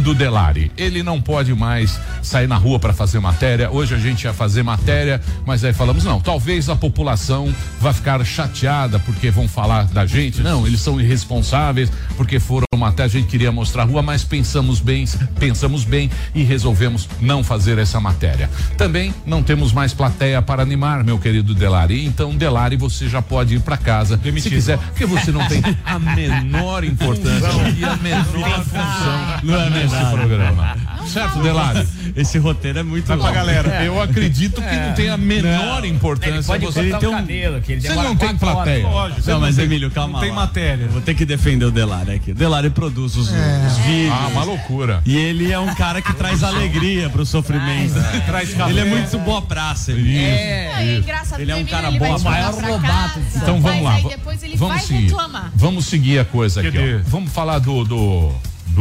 do Delari, ele não pode mais sair na rua para fazer matéria. Hoje a gente ia fazer matéria, mas aí falamos, não, talvez a população vá ficar chateada porque vão falar da gente. Não, eles são irresponsáveis porque foram matéria, a gente queria mostrar a rua, mas pensamos bem e resolvemos não fazer essa matéria. Também não temos mais plateia para animar, meu querido Delari. Então, Delari, você já pode ir para casa, se quiser, porque você não tem a menor importância e a menor função nesse programa. Certo, Delari? Esse roteiro é muito longo. Galera, eu acredito que não tem a menor importância. Ele pode cortar o cabelo, que ele você não tem plateia. Não, mas Emílio, calma. Não tem matéria. Vou ter que defender o Delari aqui. O Delari produz os vídeos. Ah, uma loucura. E ele é um cara que traz alegria pro sofrimento. Ele é muito boa praça. É engraçado. Ele é um cara boa praça. Então vamos lá. Aí depois ele vai seguir. reclamar. Vamos seguir a coisa aqui, ó. Vamos falar do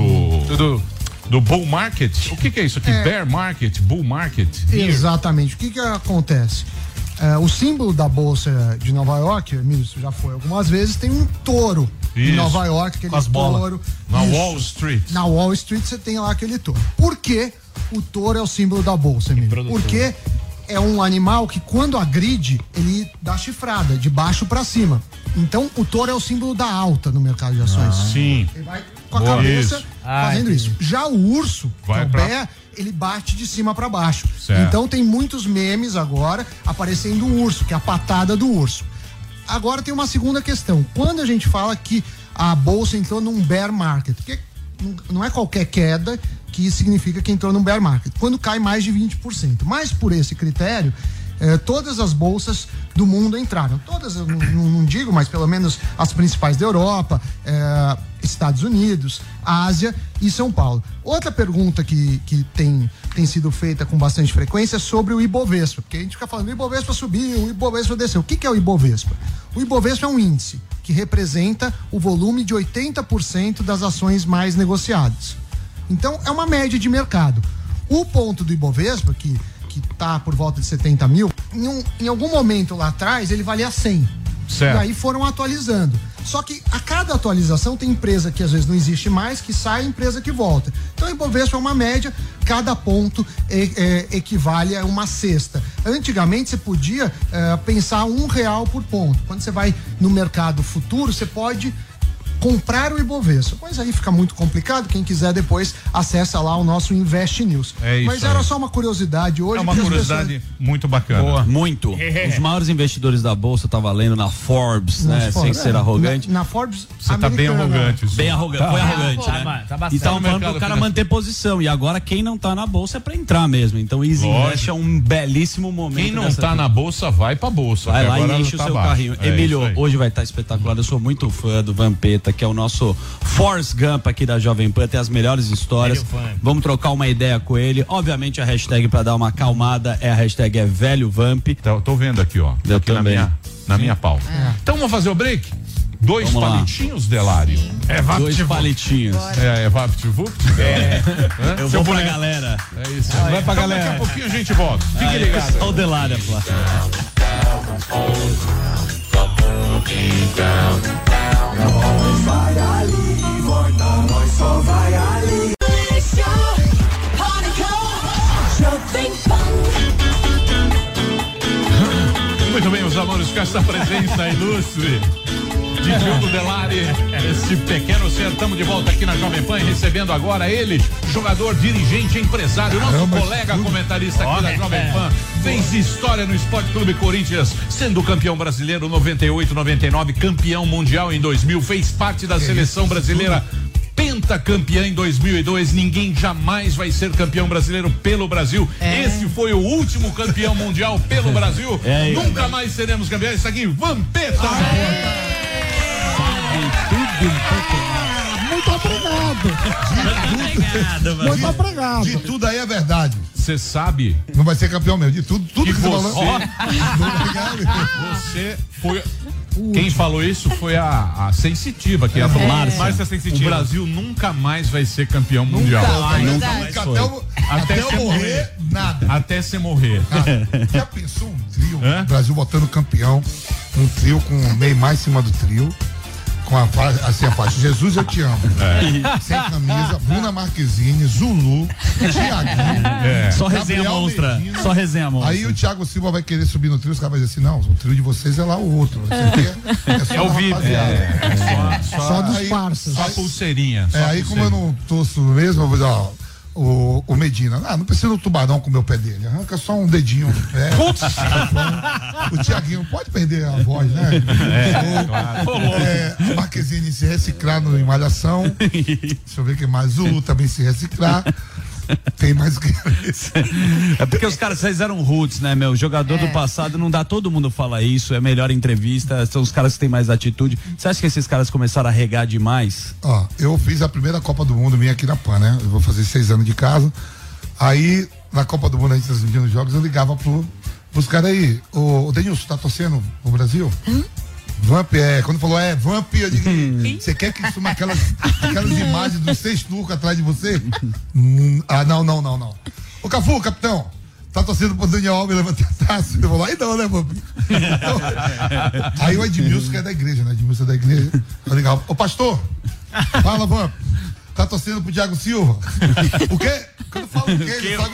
bull market. O que é isso aqui? Bear market, bull market? Exatamente. O que acontece? O símbolo da bolsa de Nova York, Emílio, isso já foi algumas vezes, tem um touro em Nova York, aquele touro. Na Wall Street. Na Wall Street você tem lá aquele touro. Por que o touro é o símbolo da bolsa, Emílio? Porque é um animal que quando agride, ele dá chifrada, de baixo para cima. Então o touro é o símbolo da alta no mercado de ações. Sim. Ele vai com a cabeça fazendo isso. Já o urso, que é o pé, ele bate de cima para baixo. Certo. Então tem muitos memes agora aparecendo o urso, que é a patada do urso. Agora tem uma segunda questão. Quando a gente fala que a bolsa entrou num bear market, porque não é qualquer queda que significa que entrou num bear market. Quando cai mais de 20%. Mas por esse critério, todas as bolsas do mundo entraram. Todas, eu não digo, mas pelo menos as principais da Europa, Estados Unidos, Ásia e São Paulo. Outra pergunta que tem sido feita com bastante frequência é sobre o Ibovespa, porque a gente fica falando, o Ibovespa subiu, o Ibovespa desceu. O que é o Ibovespa? O Ibovespa é um índice que representa o volume de 80% das ações mais negociadas. Então, é uma média de mercado. O ponto do Ibovespa, que está por volta de 70 mil, em algum momento lá atrás ele valia 100. Certo. E aí foram atualizando. Só que a cada atualização tem empresa que às vezes não existe mais, que sai, empresa que volta. Então o Ibovespa é uma média, cada ponto equivale a uma cesta. Antigamente você podia pensar R$1 por ponto. Quando você vai no mercado futuro, você pode comprar o Ibovespa. Mas aí fica muito complicado. Quem quiser depois acessa lá o nosso Invest News. Mas era só uma curiosidade hoje. É uma curiosidade muito bacana. Boa. Muito. Os maiores investidores da bolsa, tá valendo na Forbes, né? Sem ser arrogante. Na Forbes, você tá bem arrogante. Bem arrogante. Foi arrogante, né? E tava falando pro cara manter posição. E agora quem não tá na bolsa é pra entrar mesmo. Então o Easy Invest é um belíssimo momento. Quem não tá na bolsa, vai pra bolsa. Vai lá e enche o seu carrinho. Emílio, hoje vai estar espetacular. Eu sou muito fã do Vampeta, que é o nosso Forrest Gump aqui da Jovem Pan, tem as melhores histórias. Vamos trocar uma ideia com ele. Obviamente a hashtag pra dar uma acalmada é a hashtag Velho Vamp. Tô vendo aqui, ó. Eu aqui também. Na minha pauta. Então vamos fazer o break? Dois palitinhos, Delari? Dois palitinhos. É VaptVupt? Eu vou pra galera. É isso. Vai pra galera. Daqui a pouquinho a gente volta. Fique ligado. Olha o Delari, pô. Nós vai ali, volta, nós só vai ali. Muito bem, meus amores, com essa presença ilustre de Diogo Delari, esse pequeno ser, estamos de volta aqui na Jovem Pan, recebendo agora ele, jogador, dirigente, empresário, nosso colega comentarista aqui da Jovem Pan, fez história no Esporte Clube Corinthians, sendo campeão brasileiro 98, 99, campeão mundial em 2000, fez parte da seleção brasileira, pentacampeã em 2002, ninguém jamais vai ser campeão brasileiro pelo Brasil. Esse foi o último campeão mundial pelo Brasil. Nunca mais seremos campeões. Isso aqui, Vampeta. Muito obrigado. Muito obrigado. De tudo aí é verdade. Você sabe? Não vai ser campeão mesmo. De tudo que você falou. Você foi. Quem falou isso foi a Sensitiva, que é a Márcia Sensitiva. O Brasil nunca mais vai ser campeão mundial. Até eu morrer, nada. Até você morrer. Já pensou um trio? O Brasil botando campeão, um trio com o Neymar em cima do trio, com a faixa Jesus eu te amo. Sem camisa, Bruna Marquezine, Zulu, Thiaguinho. Só resenha monstra. Medina. Só resenha monstra. Aí o Thiago Silva vai querer subir no trio, os caras vão dizer assim, não, o trio de vocês é lá o outro. É só o VIP. Só dos parças. Só pulseirinha. Aí como eu não torço mesmo, eu vou dizer, ó, o Medina, não precisa do tubarão com o meu pé dele, arranca só um dedinho do pé. O Thiaguinho pode perder a voz, né? A Marquezine se reciclar em Malhação. Deixa eu ver quem mais. Zulu também se reciclar. Tem mais que isso. É porque os caras fizeram roots, né, meu? Jogador do passado, não dá, todo mundo fala isso, é melhor entrevista, são os caras que têm mais atitude. Você acha que esses caras começaram a regar demais? Ó, eu fiz a primeira Copa do Mundo minha aqui na PAN, né? Eu vou fazer 6 anos de casa. Aí, na Copa do Mundo, a gente transmitindo os jogos, eu ligava pros caras aí. O Denilson, tá torcendo o Brasil? Vamp, quando falou, Vamp, eu digo, você quer que suma aquelas imagens dos 6 turcos atrás de você? Não. Ô Cafu, capitão, tá torcendo pro Daniel Alves levantar a taça? Eu vou lá, não, né, Vamp? Aí o Edmilson, que é da igreja, né? Edmilson é da igreja, eu ligava, ô pastor, fala, Vamp, tá torcendo pro Thiago Silva? O quê? Quando fala o quê? Ele sabe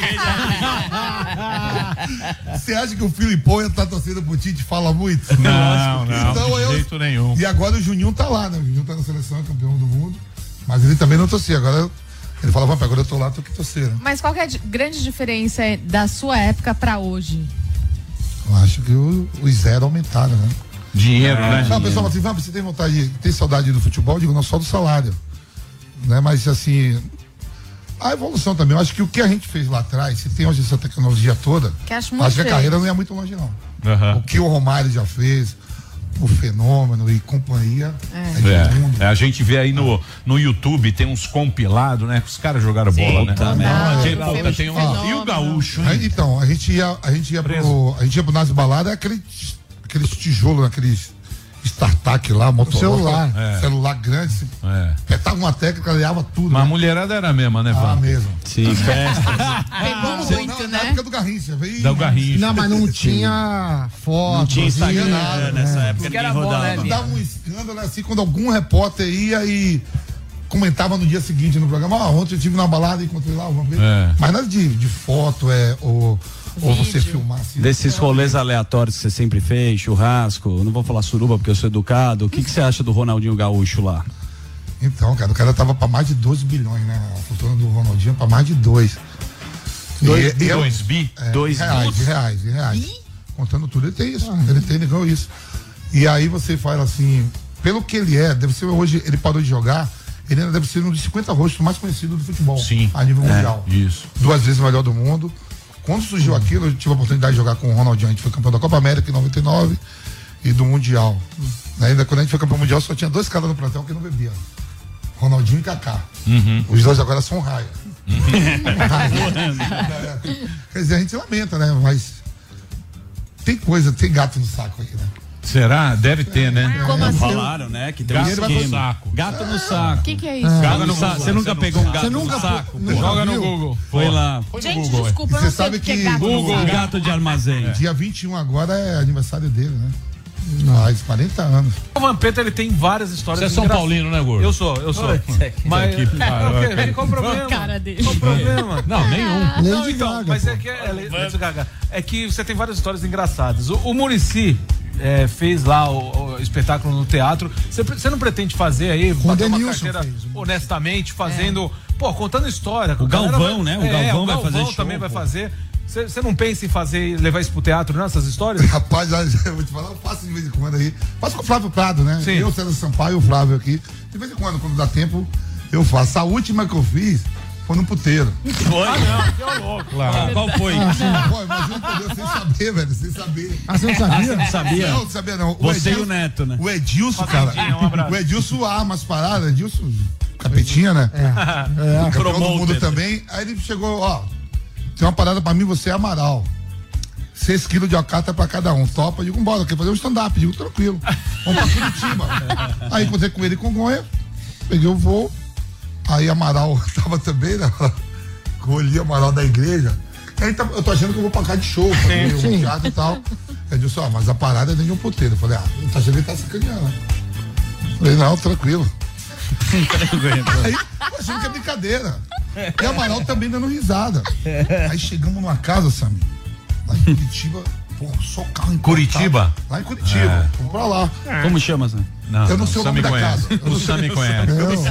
Você acha que o Filipão tá torcendo pro Tite fala muito? Não, então, de jeito nenhum. E agora o Juninho tá lá, né? O Juninho tá na seleção, é campeão do mundo. Mas ele também não torcia. Agora ele fala, vamos, agora eu tô lá, tô que torcendo. Mas qual que é a grande diferença da sua época pra hoje? Eu acho que os zero aumentaram, né? Dinheiro, né? Não, o pessoal fala assim, você tem vontade, tem saudade do futebol? Eu digo, não, só do salário. Né? Mas assim, a evolução também, eu acho que o que a gente fez lá atrás, se tem hoje essa tecnologia toda, que acho que a carreira não ia muito longe, não. O que o Romário já fez, o Fenômeno e companhia. A gente vê aí no YouTube, tem uns compilados, né? Que os caras jogaram bola, né? Tem e o Gaúcho, hein? Então, a gente ia pro Nas Baladas, aqueles tijolos, aqueles startup lá, Motorola, celular grande, apertava uma tecla, calhava tudo. Mas a mulherada era a mesma, né, Vã? Mesmo. Sim, festa. Pegou muito, né? Na época do Garrincha. Do Garrincha. Não, mas não tinha foto. Não tinha Instagram nada nessa época. Que era bom, né? Dava um escândalo assim, quando algum repórter ia e comentava no dia seguinte no programa, ontem eu estive na balada e encontrei lá alguma coisa. Mas nada de foto, ou você filmar assim. Desses rolês aleatórios que você sempre fez, churrasco, não vou falar suruba porque eu sou educado, o que você acha do Ronaldinho Gaúcho lá? Então, cara, o cara tava pra mais de 12 bilhões, né? A fortuna do Ronaldinho pra mais de 2. 2 bi? 2 reais. Contando tudo, ele tem isso. Ele ganhou isso. E aí você fala assim, pelo que ele deve ser hoje, ele parou de jogar, ele ainda deve ser um dos 50 rostos mais conhecidos do futebol. Sim. A nível mundial. Isso. 2 vezes o melhor do mundo. Quando surgiu aquilo, eu tive a oportunidade de jogar com o Ronaldinho. A gente foi campeão da Copa América em 99 e do Mundial. Ainda quando a gente foi campeão mundial, só tinha 2 caras no plantel que não bebiam. Ronaldinho e Kaká. Os 2 agora são raia. Quer dizer, a gente lamenta, né? Mas tem gato no saco aí, né? Será? Deve ter, né? Como assim? Falaram, né? Que tem Gato no saco. Gato no saco. O que é isso? Gato no saco. Você nunca pegou um gato no saco? Joga no Google. Foi lá. Gente, desculpa, eu não sei o que é gato no Google, saco. gato de armazém. Dia 21 agora é aniversário dele, né? Faz 40 anos. O Vampeta, ele tem várias histórias. Você é São Paulino, né, Gordo? Eu sou. Mas qual o problema? Cara dele. Qual o problema? Não, nenhum. Lady Gaga, mas pô. é que você tem várias histórias engraçadas. O Muricy fez lá o espetáculo no teatro. Você não pretende fazer aí, bater uma carteira honestamente, fazendo, contando história. O Galvão, né? O Galvão vai fazer show. Também vai fazer. Você não pensa em levar isso pro teatro, não, essas histórias? Rapaz, eu vou te falar, eu faço de vez em quando aí. Faço com o Flávio Prado, né? Sim. Eu, César Sampaio e o Flávio aqui. De vez em quando dá tempo, eu faço. A última que eu fiz foi no puteiro. Foi? Não, que é louco. Claro. Qual foi? Pô, imagina eu sem saber, velho, sem saber. Você não sabia? Você não sabia? Não sabia não. Você e o Neto, né? O Edilson, cara. Um abraço. O Edilson arma as paradas, Edilson, capetinha, né? Campeão do mundo também. Aí ele chegou, tem uma parada pra mim, você é Amaral. 6 quilos de alcatra pra cada um. Topa, digo, bora, quer fazer um stand-up? Digo, tranquilo. Vamos pra Curitiba. Aí encontrei com ele em Congonha, peguei o voo. Aí Amaral tava também, né? Olhei Amaral da igreja. Aí eu tô achando que eu vou pra cá de show, fazer um teatro e tal. Aí eu disse, mas a parada é dentro de um puteiro. Eu falei, eu tô achando que ele tá sacaneando. Falei, não, tranquilo. Aí, achando que é brincadeira. E a Amaral também dando risada. Aí chegamos numa casa, Samir, lá em Curitiba, pô, só carro em Curitiba? Lá em Curitiba, vamos pra lá. Como chama, Sam? Não, eu não sei o nome da casa. O Sam me conhece.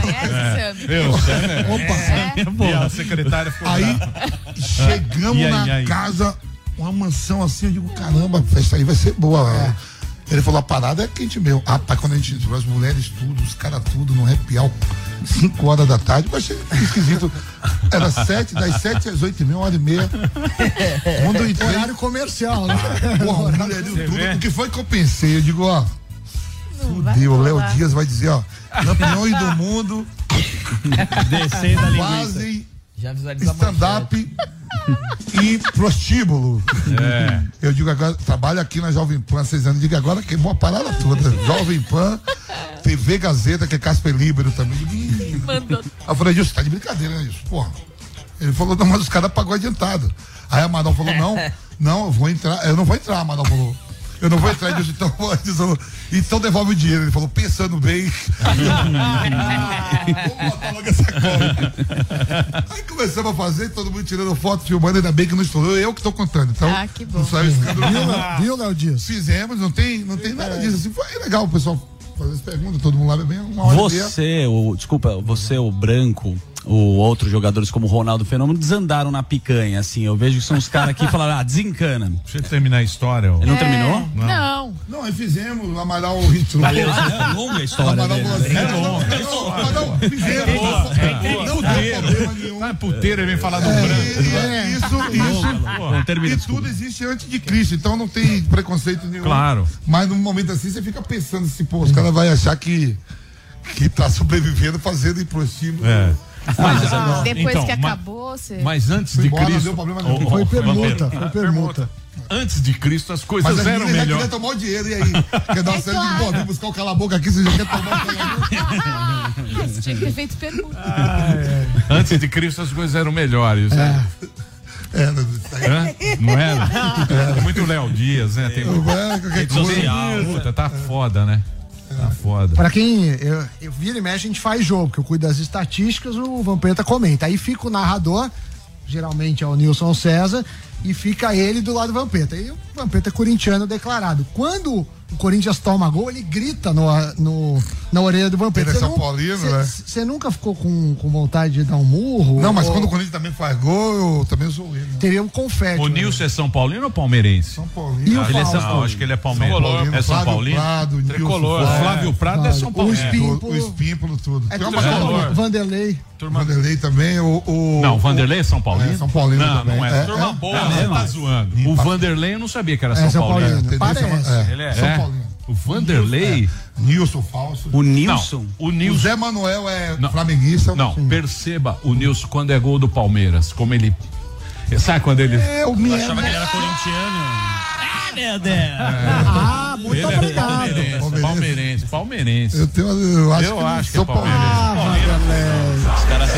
Opa. E a secretária ficou aí, chegamos na casa, uma mansão assim, eu digo, caramba, essa aí vai ser boa. Ele falou, a parada é quente mesmo. Rapaz, quando a gente, as mulheres tudo, os caras tudo, no happy hour, 5 horas da tarde, eu achei esquisito. Era 7, das 7 às 8h30, 1h30. Quando eu entrei, horário comercial, né? Porra, tudo. O que foi que eu pensei? Eu digo, ó, fudeu, o Léo Dias vai dizer, ó, campeões do mundo, descendo a linguiça. Fazem stand-up e prostíbulo. Eu digo agora, trabalho aqui na Jovem Pan há 6 anos, digo agora queimou a parada toda. Jovem Pan, TV Gazeta, que é Casper Libero também. Aí eu falei, Gilson, tá de brincadeira, né, Gilson? Porra. Ele falou, não, mas os caras pagou adiantado. Aí a Amaral falou, não, eu vou entrar. Eu não vou entrar, a Amaral falou. Eu não vou entrar, então devolve o dinheiro. Ele falou, pensando bem. Vou botar logo essa cola. Aí começamos a fazer, todo mundo tirando foto, filmando, ainda bem que não estourou, eu que tô contando. Então, que bom. Não saiu escândalo. Viu, Léo Dias? Fizemos, não tem nada disso. Assim, foi legal o pessoal fazer as perguntas, todo mundo lá bem uma hora e meia. Você, o Branco, o outros jogadores como o Ronaldo Fenômeno desandaram na picanha, assim, eu vejo que são os caras aqui que falaram, desencana. Deixa eu terminar a história. Ele não terminou? Não, aí fizemos, o Amaral entrou. É longa a história. Amaral fizemos. Não é puteiro, ele vem falar do Branco. Isso. E tudo existe antes de Cristo, então não tem preconceito nenhum. Claro. Mas num momento assim, você fica pensando assim, pô, os caras vão achar que tá sobrevivendo fazendo prostíbulo. Mas, depois que acabou, você... Mas antes de Cristo... Foi permuta. Antes de Cristo as coisas eram melhores. Quer tomar o dinheiro, e aí? Quer dar uma série de boa, vem buscar o cala-boca aqui, você já quer tomar o cala-boca? Você tinha que ter feito permuta. Antes de Cristo as coisas eram melhores. Não era? Muito Léo Dias, né? Tem rede social. Puta, tá foda, né? Tá foda. Pra quem eu vira e mexe, a gente faz jogo, que eu cuido das estatísticas, o Vampeta comenta. Aí fica o narrador, geralmente é o Nilson César, e fica ele do lado do Vampeta. E o Vampeta é corintiano declarado. Quando o Corinthians toma gol, ele grita na orelha do Vampeta. Ele é São Paulino, né? Você nunca ficou com vontade de dar um murro? Não, mas quando o Corinthians também faz gol, eu também sou ele. Né? Teria um confete. O Nilson é São Paulino ou palmeirense? São Paulino. E o ele acho que ele é palmeirense. É São Paulino? Prado, Tricolor. O Flávio Prado é São Paulino. O Espímpolo, tudo. É tudo Vanderlei. Vanderlei também, Não, o Vanderlei é São Paulino? É São Paulino também. Não é. Turma boa, você tá zoando. O Vanderlei eu não sabia que era São Paulino. Parece. Ele é São Paulino. O Vanderlei? Nilson falso. O Nilson? Não, o Nilson. O Zé Manuel é flamenguista. Não, perceba o Nilson quando é gol do Palmeiras, como ele... Sabe quando ele... Eu achava que ele era corintiano. Meu Deus. Muito obrigado. Palmeirense. Eu acho que é palmeirense. Os caras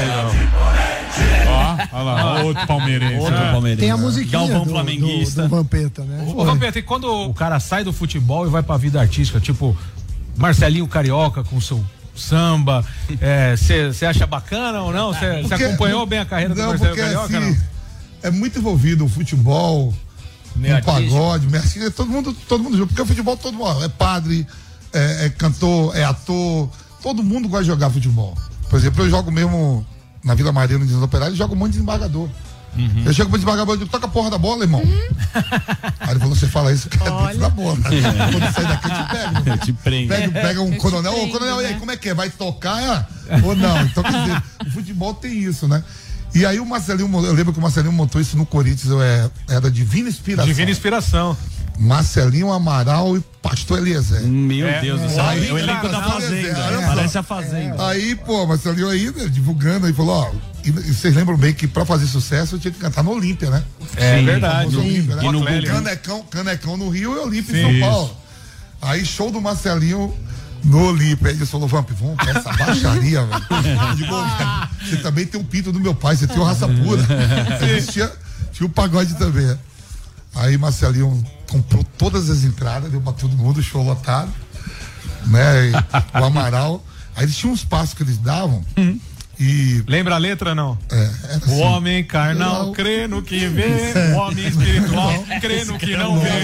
olha lá, outro palmeirense. Tem a musiquinha Galvão flamenguista. do Vampeta, né? Ô, Vampeta, e quando o cara sai do futebol e vai pra vida artística, tipo Marcelinho Carioca com seu samba, você acha bacana ou não? Você acompanhou bem a carreira do Marcelinho Carioca? Assim, é muito envolvido o futebol, o pagode, todo mundo junto, porque o futebol todo mundo é padre, é cantor, é ator, todo mundo gosta de jogar futebol. Por exemplo, eu jogo mesmo na Vila Mariana de Operário, jogo um monte de desembargador. Eu chego pro desembargador e digo, toca a porra da bola, irmão. Aí ele falou, você fala isso que é dentro da bola. Quando sair daqui, eu te pego. Eu te prendo. Pega um coronel, ô coronel, e aí, como é que é? Vai tocar ou não? Então, quer dizer, o futebol tem isso, né? E aí o Marcelinho, eu lembro que o Marcelinho montou isso no Corinthians, era Divina Inspiração. Divina Inspiração. Marcelinho Amaral e Pastor Eliezer. Meu Deus do céu. Aí, o elenco da Fazenda. Parece a Fazenda. Aí, pô, Marcelinho aí, né, divulgando, aí falou, ó, e vocês lembram bem que pra fazer sucesso eu tinha que cantar no Olímpia, né? É verdade. Olímpia, né? E no Canecão no Rio e Olímpia em São Paulo. Aí, show do Marcelinho no Olímpia. Aí ele falou, Vamp, vamos pra essa baixaria, velho. Eu digo, velho, você também tem um pinto do meu pai, você tem uma raça pura. Tinha o pagode também, né? Aí Marcelinho comprou todas as entradas, deu pra todo mundo, show lotado. né? O Amaral. Aí eles tinham uns passos que eles davam. E... Lembra a letra, não? Assim, o homem carnal crê no que vê, o homem espiritual crê no que não vê.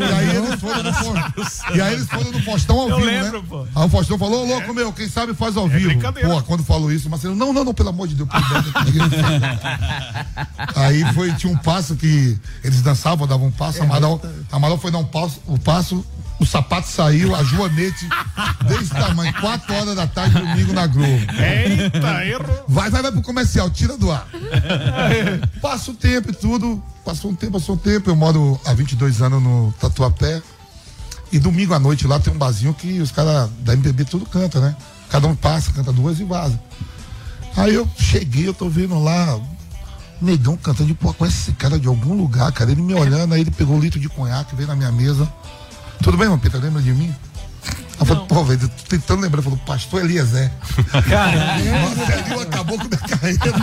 E aí eles foram no Faustão ao vivo, lembro, né? Pô. Aí o Faustão falou, louco meu, quem sabe faz ao vivo. Pô, quando falou isso, Marcelo, não, pelo amor de Deus. Aí tinha um passo que eles dançavam, davam um passo, Amaral foi dar o passo, o sapato saiu, a Joanete, desse tamanho, 4 horas da tarde, domingo na Globo. Eita, erro. Vai pro comercial, tira do ar. Passa o tempo e tudo, passou um tempo, eu moro há 22 anos no Tatuapé, e domingo à noite lá tem um barzinho que os caras da MPB tudo canta, né? Cada um passa, canta 2 e vaza. Aí eu cheguei, eu tô vendo lá, negão cantando, pô, com esse cara de algum lugar, cara, ele me olhando, aí ele pegou um litro de conhaque, veio na minha mesa. Tudo bem, Vampeta? Lembra de mim? Eu falei, pô, velho, tô tentando lembrar. Falou, pastor Eliezer. Caralho. Marcelinho acabou com a minha carreira.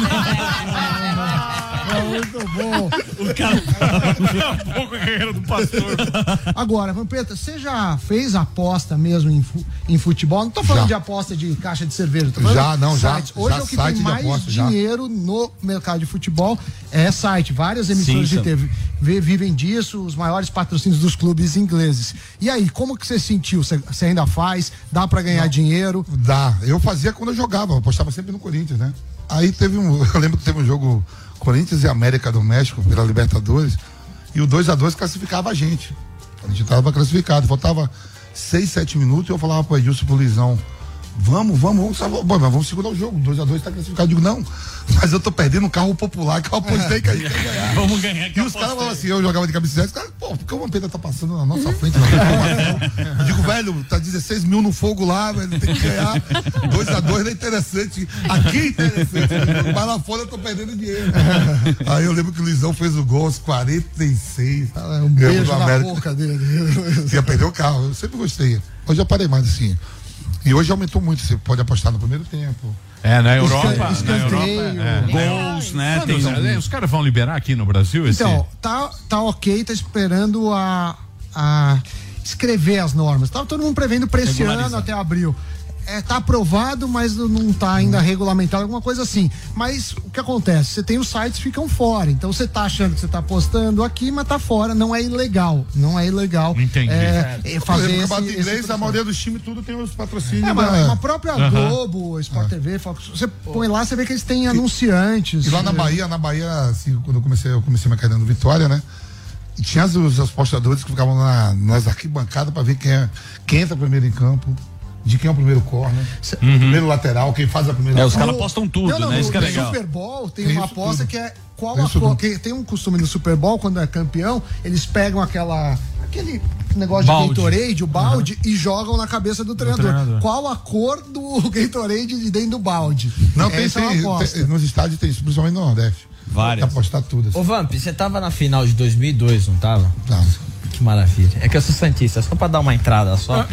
Muito bom. O cara acabou com a carreira do pastor. Agora, Vampeta, você já fez aposta mesmo em futebol? Não tô falando já. de aposta de caixa de cerveja. Tô falando sites. Hoje já é o que tem mais aposta, dinheiro no mercado de futebol. É site. Várias emissoras de TV vivem disso, os maiores patrocínios dos clubes ingleses. E aí, como que você sentiu? Você ainda faz? Dá pra ganhar dinheiro? Dá. Eu fazia quando eu jogava, eu apostava sempre no Corinthians, né? Aí eu lembro que teve um jogo Corinthians e América do México pela Libertadores, e o 2-2 classificava a gente. A gente tava classificado, faltava 6, 7 minutos, e eu falava pro Edilson, pro Luizão, vamos segurar o jogo, 2-2 tá classificado. Eu digo, não, mas eu tô perdendo um carro popular que eu apostei que a gente ia ganhar. Vamos ganhar. E os caras falavam assim, eu jogava de cabeça reta, os caras, pô, porque o Vampeta tá passando na nossa frente, na informação. Eu digo, velho, tá 16 mil no fogo lá, velho, tem que ganhar. 2-2 não é interessante. Aqui é interessante, mas lá fora eu tô perdendo dinheiro. Aí eu lembro que o Luizão fez o gol aos 46. Um beijo na boca dele. Ia perder o carro, eu sempre gostei. Hoje eu parei mais assim. E hoje aumentou muito, você pode apostar no primeiro tempo. Na Europa. Gols, né? Os caras vão liberar aqui no Brasil esse? Então, tá ok, tá esperando a escrever as normas. Tá todo mundo prevendo pra esse ano até abril. Tá aprovado, mas não tá ainda regulamentado, alguma coisa assim. Mas o que acontece? Você tem os sites que ficam fora. Então você tá achando que você tá apostando aqui, mas tá fora. Não é ilegal. Entendi. Fazer o campeonato inglês, a maioria dos times, tudo tem os patrocínios. Uma própria Globo, Sport TV, você põe lá, você vê que eles têm anunciantes. E lá na Bahia, assim, quando eu comecei minha carreira no Vitória, né? E tinha os apostadores que ficavam nas arquibancadas pra ver quem entra primeiro em campo. De quem é o primeiro corner, primeiro lateral, quem faz a primeira. Os caras apostam tudo, né? Isso que é legal. No Super Bowl tem uma aposta que é qual a cor. Tem um costume no Super Bowl, quando é campeão, eles pegam aquele negócio de Gatorade, o balde, e jogam na cabeça do treinador. Qual a cor do Gatorade de dentro do balde? Não, tem nos estádios tem isso, principalmente no Nordeste. Várias. Apostar tudo. Assim. Ô Vamp, você tava na final de 2002, não tava? Tá. Que maravilha. É que eu sou santista, só pra dar uma entrada só.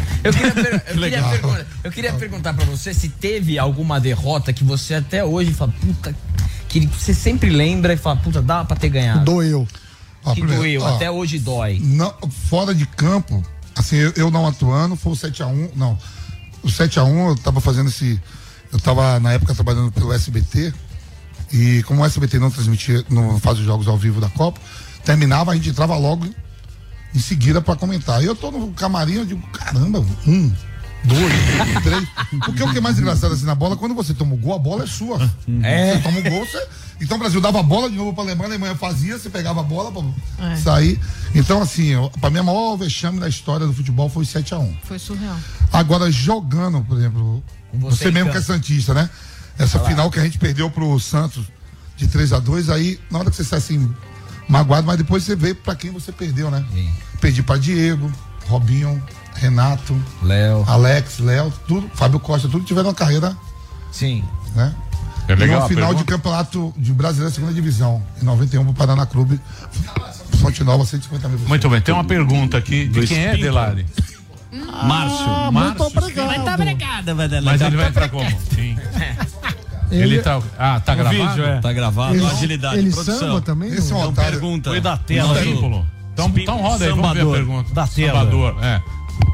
Eu queria perguntar pra você se teve alguma derrota que você até hoje fala, puta, que você sempre lembra e fala, puta, dá pra ter ganhado. Doeu. Doeu, até hoje dói. Não, fora de campo, assim, eu não atuando, foi o 7-1, não. O 7-1 eu tava fazendo eu tava na época trabalhando pelo SBT, e como o SBT não faz os jogos ao vivo da Copa, terminava, a gente entrava logo em seguida pra comentar. Eu tô no camarim, eu digo, caramba, 1, 2, 3. Porque o que é mais engraçado assim na bola, quando você toma o gol, a bola é sua. Você toma o gol, então o Brasil dava a bola de novo pra Alemanha, a Alemanha fazia, você pegava a bola pra sair. Então, assim, pra mim, a maior vexame da história do futebol foi 7-1. Foi surreal. Agora, jogando, por exemplo, você mesmo que é santista, né? Essa final que a gente perdeu pro Santos de 3-2, aí, na hora que você sai assim, magoado, mas depois você vê pra quem você perdeu, né? Sim. Perdi pra Diego, Robinho, Renato, Alex, Léo, tudo, Fábio Costa, tudo tiveram uma carreira. Sim. Né? É legal. No final de campeonato de Brasileira Segunda Divisão, em 91 pro Paraná Clube, Fonte Nova, 150 mil. Muito bem, tem uma pergunta aqui. De quem é, Delari? Márcio. Muito obrigado. Muito obrigado, Mas ele vai entrar como? Sim. Ele tá. Tá gravado? Vídeo, Tá gravado. Agilidade. Ele produção. samba também? Esse é um Então otário. pergunta. Foi da tela. Então roda aí, vamos ver a pergunta. Da tela. Salvador,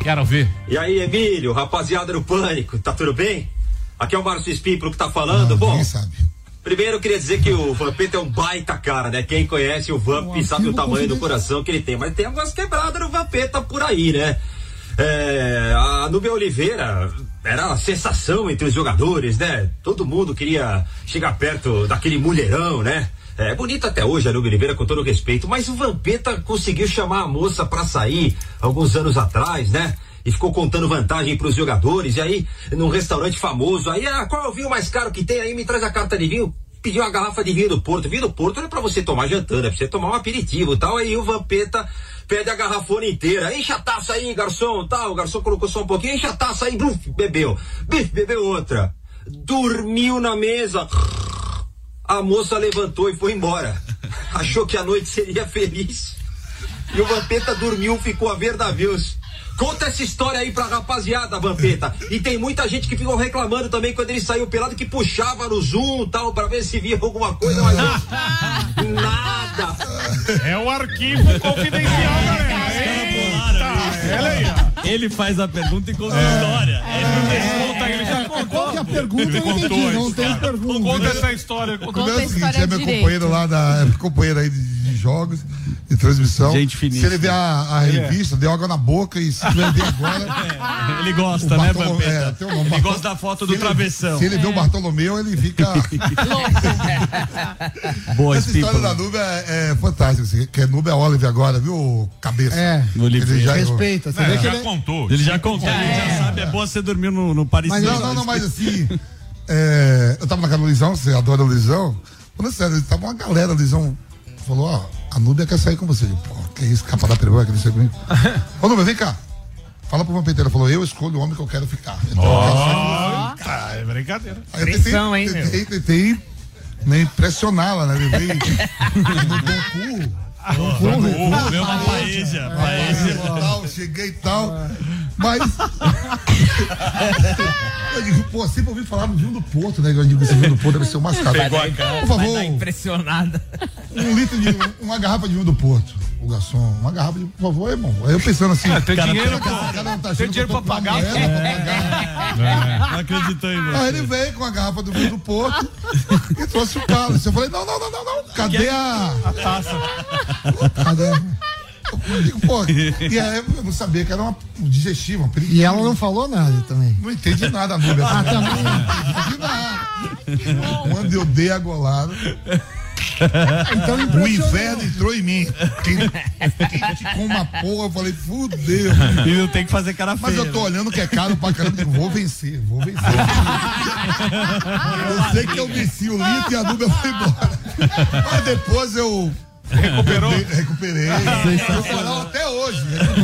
Quero ver. E aí, Emílio, rapaziada do Pânico, tá tudo bem? Aqui é o Márcio Espímpolo que tá falando. Bom, sabe. Primeiro eu queria dizer que o Vampeta é um baita cara, né? Quem conhece o Vamp sabe o tamanho do coração que ele tem. Mas tem algumas quebradas no Vampeta por aí, né? A Núbia Oliveira era a sensação entre os jogadores, né? Todo mundo queria chegar perto daquele mulherão, né? É bonito até hoje a Núbia Oliveira, com todo respeito, mas o Vampeta conseguiu chamar a moça pra sair alguns anos atrás, né? E ficou contando vantagem pros jogadores, e aí, num restaurante famoso, aí, qual é o vinho mais caro que tem aí? Me traz a carta de vinho. Pediu uma garrafa de vinho do Porto. Vinho do Porto não é pra você tomar jantando, é pra você tomar um aperitivo e tal. Aí o Vampeta pede a garrafona inteira. Enche a taça aí, garçom, tal. O garçom colocou só um pouquinho, enche a taça aí, bluf, bebeu. Bif, bebeu outra. Dormiu na mesa. A moça levantou e foi embora. Achou que a noite seria feliz. E o Vampeta dormiu, ficou a ver navios. Conta essa história aí pra rapaziada, Vampeta. E tem muita gente que ficou reclamando também quando ele saiu pelado, que puxava no Zoom e tal, pra ver se via alguma coisa, mas nada. É o arquivo confidencial, galera. Ele faz a pergunta e conta a história. Ele já contou. Qual que é a pergunta? Eu não entendi, não tem pergunta. Conta essa história. Conta a história é meu companheiro lá companheiro aí de jogos, de transmissão. Gente finíssima. Se ele ver a revista, deu água na boca e se tiver ver agora... Ele gosta, né, Vampeta? Ele gosta da foto do travessão. Se ele vê o Bartolomeu, ele fica... Boa, essa história da Núbia é fantástica, que é Núbia Olive agora, viu, cabeça? Respeita. Você vê que já contou. Ele já contou, ele já sabe, é bom você dormir no Paris. Mas mas assim, eu tava na casa do Luizão, você adora o Luizão? Falando sério, tava uma galera, o Luizão falou, a Núbia quer sair com você. Pô, que isso, capa da perua, quer sair comigo? Ô, Núbia, vem cá. Fala pro Vampeta, ela falou, eu escolho o homem que eu quero ficar. Então, é brincadeira. Aí eu tentei pressioná-la, né? Levei no Meu uma paeja. Cheguei e tal. Mas. Eu digo, pô, sempre ouvi falar no vinho do Porto, né? Eu digo, esse vinho do Porto deve ser o mais caro. Por favor. Impressionada. Uma garrafa de vinho do Porto. O garçom, uma garrafa de, por favor, irmão. Aí eu pensando assim. Tem dinheiro, pô. Tem dinheiro pra pagar? Não acreditou em você. Aí ele veio com a garrafa do vinho do Porto e trouxe o cálice. Eu falei, não. Cadê a taça? Cadê? Eu digo, pô, e aí eu não sabia que era um digestivo. E ela não falou nada também. Não entendi nada, Núbia. Também. Não entendi nada. Quando eu dei a golada, então, o inverno entrou em mim. Quente com uma porra, eu falei, fudeu. E não tem que fazer cara feia. Mas eu tô olhando que é caro pra caramba, digo, vou vencer. Eu sei que eu venci o litro e a Núbia foi embora. Mas depois eu recuperei. Até hoje.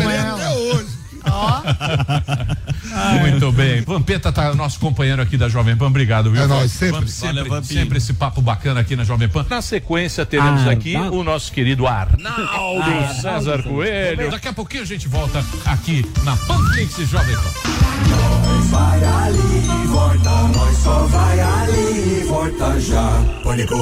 Muito bem. Vampeta tá nosso companheiro aqui da Jovem Pan. Obrigado, viu? É nóis, sempre. Sempre esse papo bacana aqui na Jovem Pan. Na sequência, teremos aqui o nosso querido Arnaldo César Coelho. Daqui a pouquinho a gente volta aqui na Panflix Jovem Pan. Nós vai ali, volta, nós só vai ali, volta já. Pânico.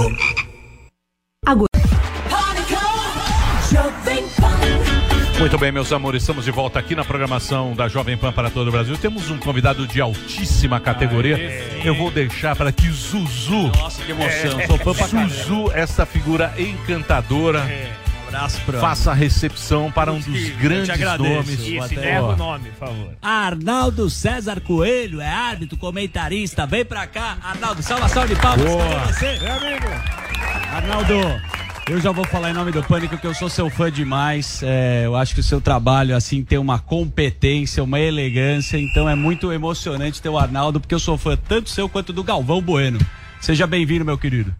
Muito bem, meus amores, estamos de volta aqui na programação da Jovem Pan para todo o Brasil. Temos um convidado de altíssima categoria. Eu vou deixar para que Zuzu. Nossa, que emoção. Sou fã pra Zuzu, essa figura encantadora. Um abraço pra... Faça a recepção para um dos grandes nomes. Isso, erra o nome, por favor. Arnaldo César Coelho, é árbitro, comentarista. Vem pra cá, Arnaldo. Salvação de palmas. Boa. Você. Meu amigo. Arnaldo, eu já vou falar em nome do Pânico que eu sou seu fã demais. Eu acho que o seu trabalho assim tem uma competência, uma elegância. Então é muito emocionante ter o Arnaldo, porque eu sou fã tanto seu quanto do Galvão Bueno. Seja bem-vindo, meu querido.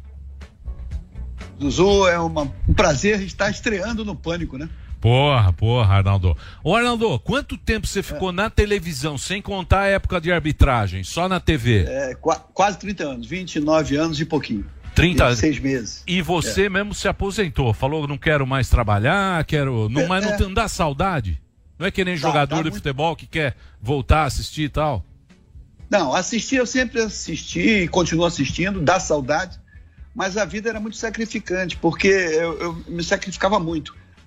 Zuzu, é um prazer estar estreando no Pânico, né? Porra, Arnaldo. Ô, Arnaldo, quanto tempo você ficou na televisão, sem contar a época de arbitragem, só na TV? Quase 30 anos, 29 anos e pouquinho. 6 meses. E você mesmo se aposentou, falou, não quero mais trabalhar, mas não dá saudade? Não é que nem jogador de futebol que quer voltar a assistir e tal? Não, assistir eu sempre assisti e continuo assistindo, dá saudade, mas a vida era muito sacrificante, porque eu me sacrificava muito.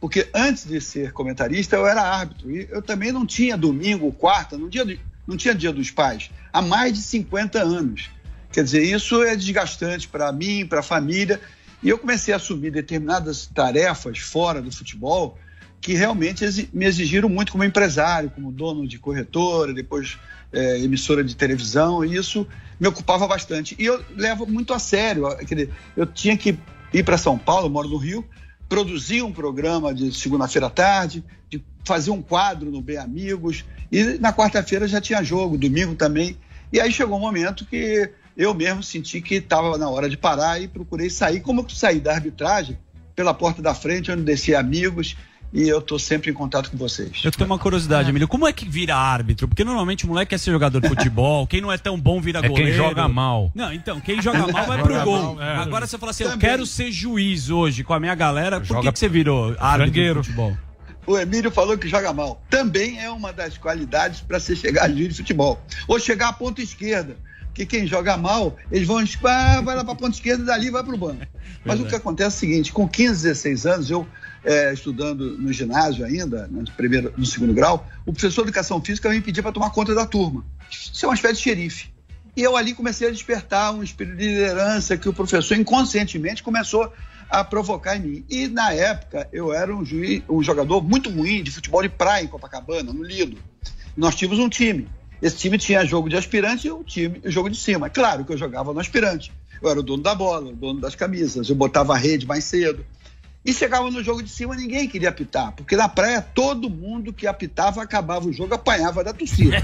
Porque antes de ser comentarista, eu era árbitro. E eu também não tinha domingo, quarta, não tinha Dia dos Pais, há mais de 50 anos. Quer dizer, isso é desgastante para mim, para a família. E eu comecei a assumir determinadas tarefas fora do futebol que realmente me exigiram muito como empresário, como dono de corretora, depois emissora de televisão, e isso me ocupava bastante. E eu levo muito a sério. Eu tinha que ir para São Paulo, eu moro no Rio, produzir um programa de segunda-feira à tarde, de fazer um quadro no Bem Amigos, e na quarta-feira já tinha jogo, domingo também. E aí chegou um momento que eu mesmo senti que estava na hora de parar e procurei sair. Como eu saí da arbitragem, pela porta da frente, onde desci amigos, e eu tô sempre em contato com vocês. Eu tenho uma curiosidade, Emílio. Como é que vira árbitro? Porque normalmente o moleque quer ser jogador de futebol, quem não é tão bom vira goleiro. Quem joga mal. Não, então, quem joga mal vai pro gol. Agora você fala assim, eu quero ser juiz hoje com a minha galera. Por que você virou árbitro de futebol? O Emílio falou que joga mal. Também é uma das qualidades para se chegar a juiz de futebol. Ou chegar à ponta esquerda. Porque quem joga mal, eles vão, vai lá para a ponta esquerda e dali vai para o banco. Mas o que acontece é o seguinte, com 15, 16 anos, eu estudando no ginásio ainda, no segundo grau, o professor de educação física me pedia para tomar conta da turma. Isso é uma espécie de xerife. E eu ali comecei a despertar um espírito de liderança que o professor inconscientemente começou a provocar em mim. E na época eu era um jogador muito ruim de futebol de praia em Copacabana, no Lido. Nós tínhamos um time. Esse time tinha jogo de aspirante e o jogo de cima. Claro que eu jogava no aspirante. Eu era o dono da bola, o dono das camisas, eu botava a rede mais cedo. E chegava no jogo de cima, ninguém queria apitar, porque na praia todo mundo que apitava acabava o jogo, apanhava da torcida.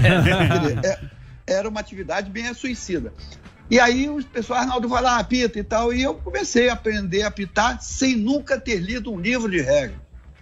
Era uma atividade bem suicida. E aí o pessoal, Arnaldo, vai lá, apita e tal, e eu comecei a aprender a apitar sem nunca ter lido um livro de regra.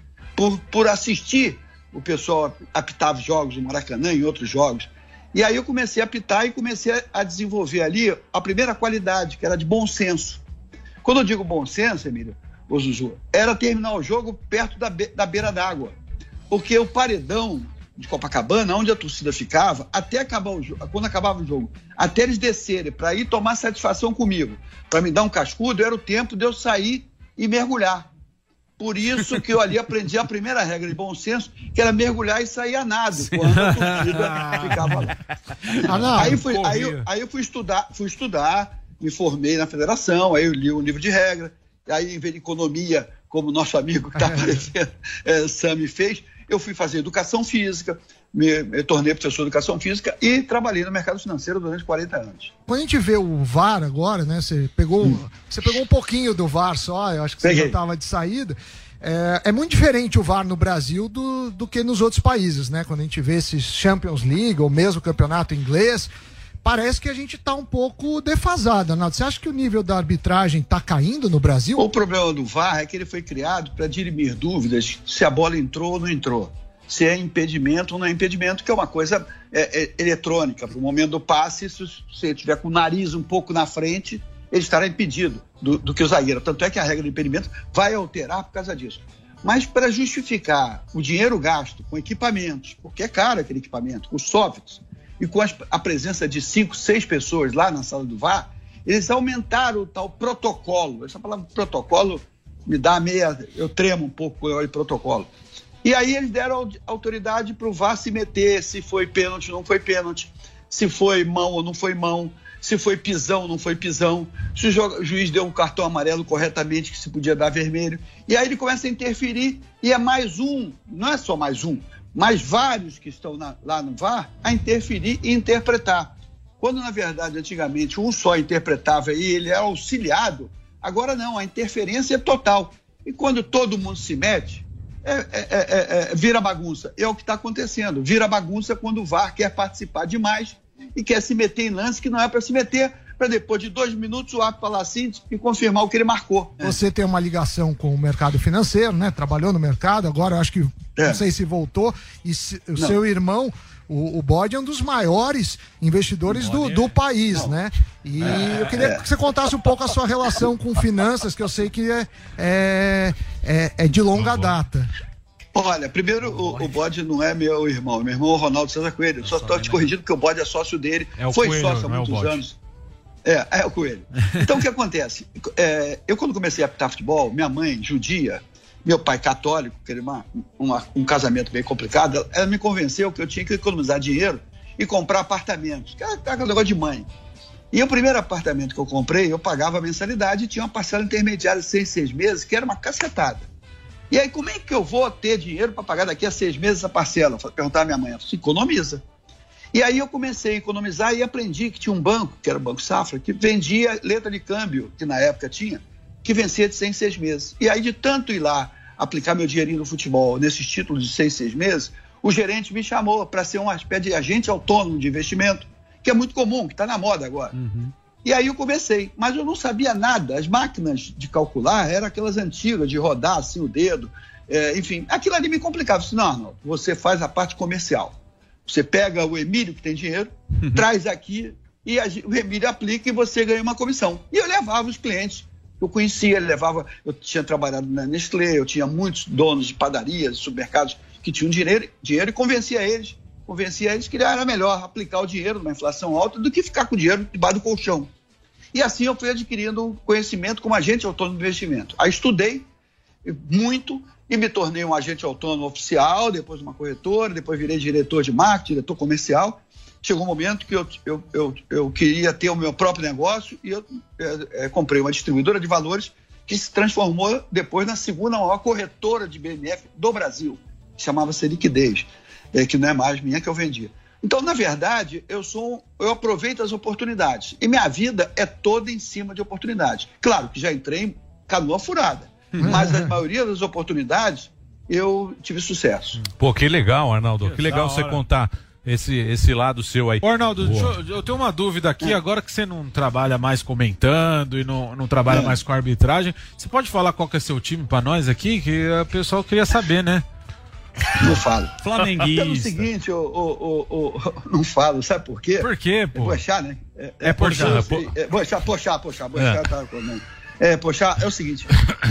Por assistir, o pessoal apitava jogos no Maracanã e outros jogos. E aí eu comecei a apitar e comecei a desenvolver ali a primeira qualidade, que era de bom senso. Quando eu digo bom senso, Emílio, ô Zuzu, era terminar o jogo perto da beira d'água. Porque o paredão de Copacabana, onde a torcida ficava, até acabar o jogo, quando acabava o jogo, até eles descerem para ir tomar satisfação comigo, para me dar um cascudo, era o tempo de eu sair e mergulhar. Por isso que eu ali aprendi a primeira regra de bom senso, que era mergulhar e sair a nado, quando a torcida ficava lá. Aí eu fui estudar, me formei na federação, aí eu li um livro de regra, aí em vez de economia, como o nosso amigo que está aparecendo, Sami fez, eu fui fazer educação física, me tornei professor de educação física e trabalhei no mercado financeiro durante 40 anos. Quando a gente vê o VAR agora, né? Você pegou um pouquinho do VAR só, eu acho que você já estava de saída. É muito diferente o VAR no Brasil do que nos outros países, né? Quando a gente vê esses Champions League ou mesmo o campeonato inglês, parece que a gente está um pouco defasado, Arnaldo. Você acha que o nível da arbitragem está caindo no Brasil? O problema do VAR é que ele foi criado para dirimir dúvidas se a bola entrou ou não entrou, se é impedimento ou não é impedimento, que é uma coisa eletrônica. Para o momento do passe, se você estiver com o nariz um pouco na frente, ele estará impedido do que o zagueiro. Tanto é que a regra de impedimento vai alterar por causa disso. Mas para justificar o dinheiro gasto com equipamentos, porque é caro aquele equipamento, com softwares, e com a presença de 5, 6 pessoas lá na sala do VAR, eles aumentaram o tal protocolo. Essa palavra protocolo me dá eu tremo um pouco quando eu olho protocolo. E aí eles deram autoridade para o VAR se meter, se foi pênalti ou não foi pênalti, se foi mão ou não foi mão, se foi pisão ou não foi pisão, se o juiz deu um cartão amarelo corretamente, que se podia dar vermelho. E aí ele começa a interferir e é mais um, não é só mais um, mas vários que estão lá no VAR a interferir e interpretar. Quando, na verdade, antigamente um só interpretava e ele era auxiliado, agora não, a interferência é total. E quando todo mundo se mete, vira bagunça. É o que está acontecendo. Vira bagunça quando o VAR quer participar demais e quer se meter em lance que não é para se meter, para depois de 2 minutos o árbitro falar assim e confirmar o que ele marcou. Você tem uma ligação com o mercado financeiro, né? Trabalhou no mercado, agora eu acho que, não sei se voltou, e seu irmão, o Bode, é um dos maiores investidores do país, né? E eu queria que você contasse um pouco a sua relação com finanças, que eu sei que é de longa data. Olha, primeiro, o Bode não é meu irmão é o Ronaldo César Coelho. Eu só estou te corrigindo porque o Bode é sócio dele, foi Coelho, sócio há muitos anos. É o Coelho. Então, o que acontece? Eu, quando comecei a apitar futebol, minha mãe, judia, meu pai católico, queria um casamento bem complicado, ela me convenceu que eu tinha que economizar dinheiro e comprar apartamentos, que era aquele negócio de mãe. E o primeiro apartamento que eu comprei, eu pagava a mensalidade e tinha uma parcela intermediária de 6 meses, que era uma cacetada. E aí, como é que eu vou ter dinheiro para pagar daqui a 6 meses a parcela? Perguntar à minha mãe, ela falou, economiza. E aí eu comecei a economizar e aprendi que tinha um banco, que era o Banco Safra, que vendia letra de câmbio, que na época tinha, que vencia de 6 meses. E aí, de tanto ir lá aplicar meu dinheirinho no futebol, nesses títulos de 6 meses, o gerente me chamou para ser uma espécie de agente autônomo de investimento, que é muito comum, que está na moda agora. E aí eu comecei, mas eu não sabia nada. As máquinas de calcular eram aquelas antigas, de rodar assim o dedo, enfim, aquilo ali me complicava. Eu disse, não, Arnaldo, você faz a parte comercial. Você pega o Emílio, que tem dinheiro, traz aqui, e o Emílio aplica e você ganha uma comissão. E eu levava os clientes, eu conhecia, eu tinha trabalhado na Nestlé, eu tinha muitos donos de padarias, supermercados que tinham dinheiro e convencia eles que era melhor aplicar o dinheiro numa inflação alta do que ficar com o dinheiro debaixo do colchão. E assim eu fui adquirindo conhecimento como agente autônomo de investimento. Aí estudei muito e me tornei um agente autônomo oficial, depois uma corretora, depois virei diretor de marketing, diretor comercial. Chegou um momento que eu queria ter o meu próprio negócio e eu comprei uma distribuidora de valores que se transformou depois na segunda maior corretora de BMF do Brasil, que chamava-se Liquidez. Que não é mais minha, que eu vendia. Então, na verdade, eu aproveito as oportunidades. E minha vida é toda em cima de oportunidades. Claro que já entrei em canoa furada, mas a maioria das oportunidades eu tive sucesso. Pô, que legal, Arnaldo. Que legal você contar esse lado seu aí. Ô, Arnaldo, eu tenho uma dúvida aqui, agora que você não trabalha mais comentando e não trabalha mais com arbitragem, você pode falar qual que é seu time pra nós aqui? Que o pessoal queria saber, né? Não falo. Flamenguista. Pelo seguinte, não falo, sabe por quê? Por quê, pô? Pochá, né? Pochá. Pochá é o seguinte,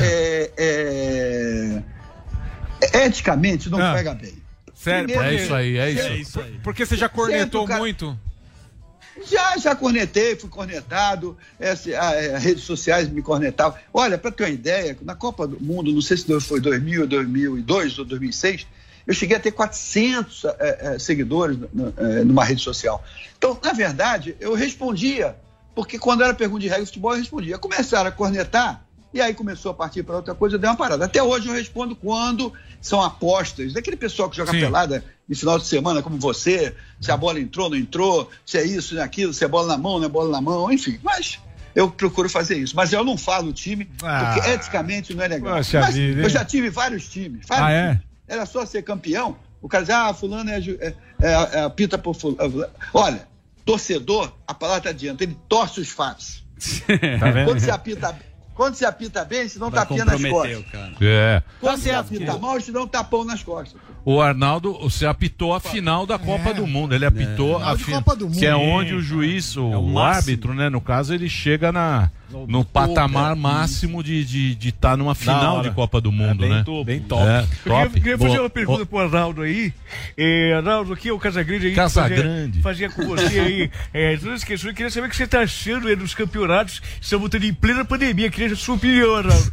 eticamente não pega bem. Sério? Primeiro, é isso aí. Porque você já cornetou muito? Já cornetei, fui cornetado, as redes sociais me cornetavam. Olha, para ter uma ideia, na Copa do Mundo, não sei se foi 2000, 2002 ou 2006, eu cheguei a ter 400 seguidores numa rede social. Então, na verdade, eu respondia, porque quando era pergunta de regra de futebol, eu respondia. Começaram a cornetar, e aí começou a partir para outra coisa, eu dei uma parada. Até hoje eu respondo quando são apostas, daquele pessoal que joga pelada de final de semana, como você, se a bola entrou, não entrou, se é isso, se é aquilo, se é bola na mão, não é bola na mão, enfim. Mas eu procuro fazer isso. Mas eu não falo o time, porque eticamente não é legal. Mas eu já tive vários times. Times. Era só ser campeão, o cara dizia, fulano apita por fulano. Olha, torcedor, a palavra está adiante, ele torce os fatos. Tá vendo? Quando você apita bem, senão tapinha nas costas. Cara. Quando você apita mal, senão tapão nas costas. O Arnaldo, você apitou a final da Copa do Mundo. Ele apitou a final, que é onde o juiz, o árbitro, né? No caso, ele chega no patamar máximo de estar numa final de Copa do Mundo, né? Bem top. Eu queria fazer uma pergunta pro Arnaldo aí. Arnaldo, aqui é o Casagrande aí. Fazia com você aí. Todas as questões, eu queria saber o que você está achando dos campeonatos. Estamos voltando em plena pandemia. Queria a sua opinião, Arnaldo.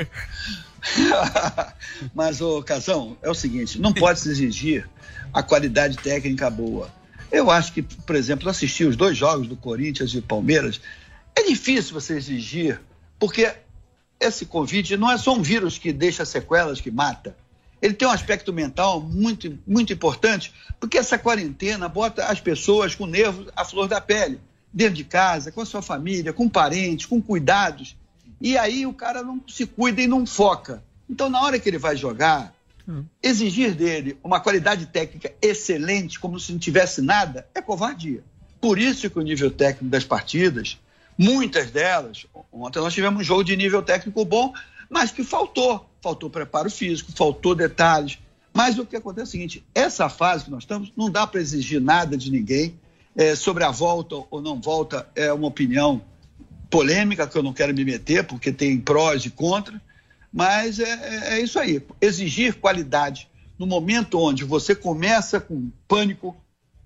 Mas, Casão, é o seguinte, não pode se exigir a qualidade técnica boa. Eu acho que, por exemplo, assistir os 2 jogos do Corinthians e Palmeiras, é difícil você exigir, porque esse Covid não é só um vírus que deixa sequelas, que mata. Ele tem um aspecto mental muito, muito importante, porque essa quarentena bota as pessoas com nervos à flor da pele, dentro de casa, com a sua família, com parentes, com cuidados. E aí o cara não se cuida e não foca. Então, na hora que ele vai jogar, exigir dele uma qualidade técnica excelente, como se não tivesse nada, é covardia. Por isso que o nível técnico das partidas, muitas delas, ontem nós tivemos um jogo de nível técnico bom, mas que faltou preparo físico, faltou detalhes. Mas o que acontece é o seguinte, essa fase que nós estamos, não dá para exigir nada de ninguém. Sobre a volta ou não volta, é uma opinião polêmica que eu não quero me meter, porque tem prós e contras, mas é isso aí. Exigir qualidade no momento onde você começa com pânico,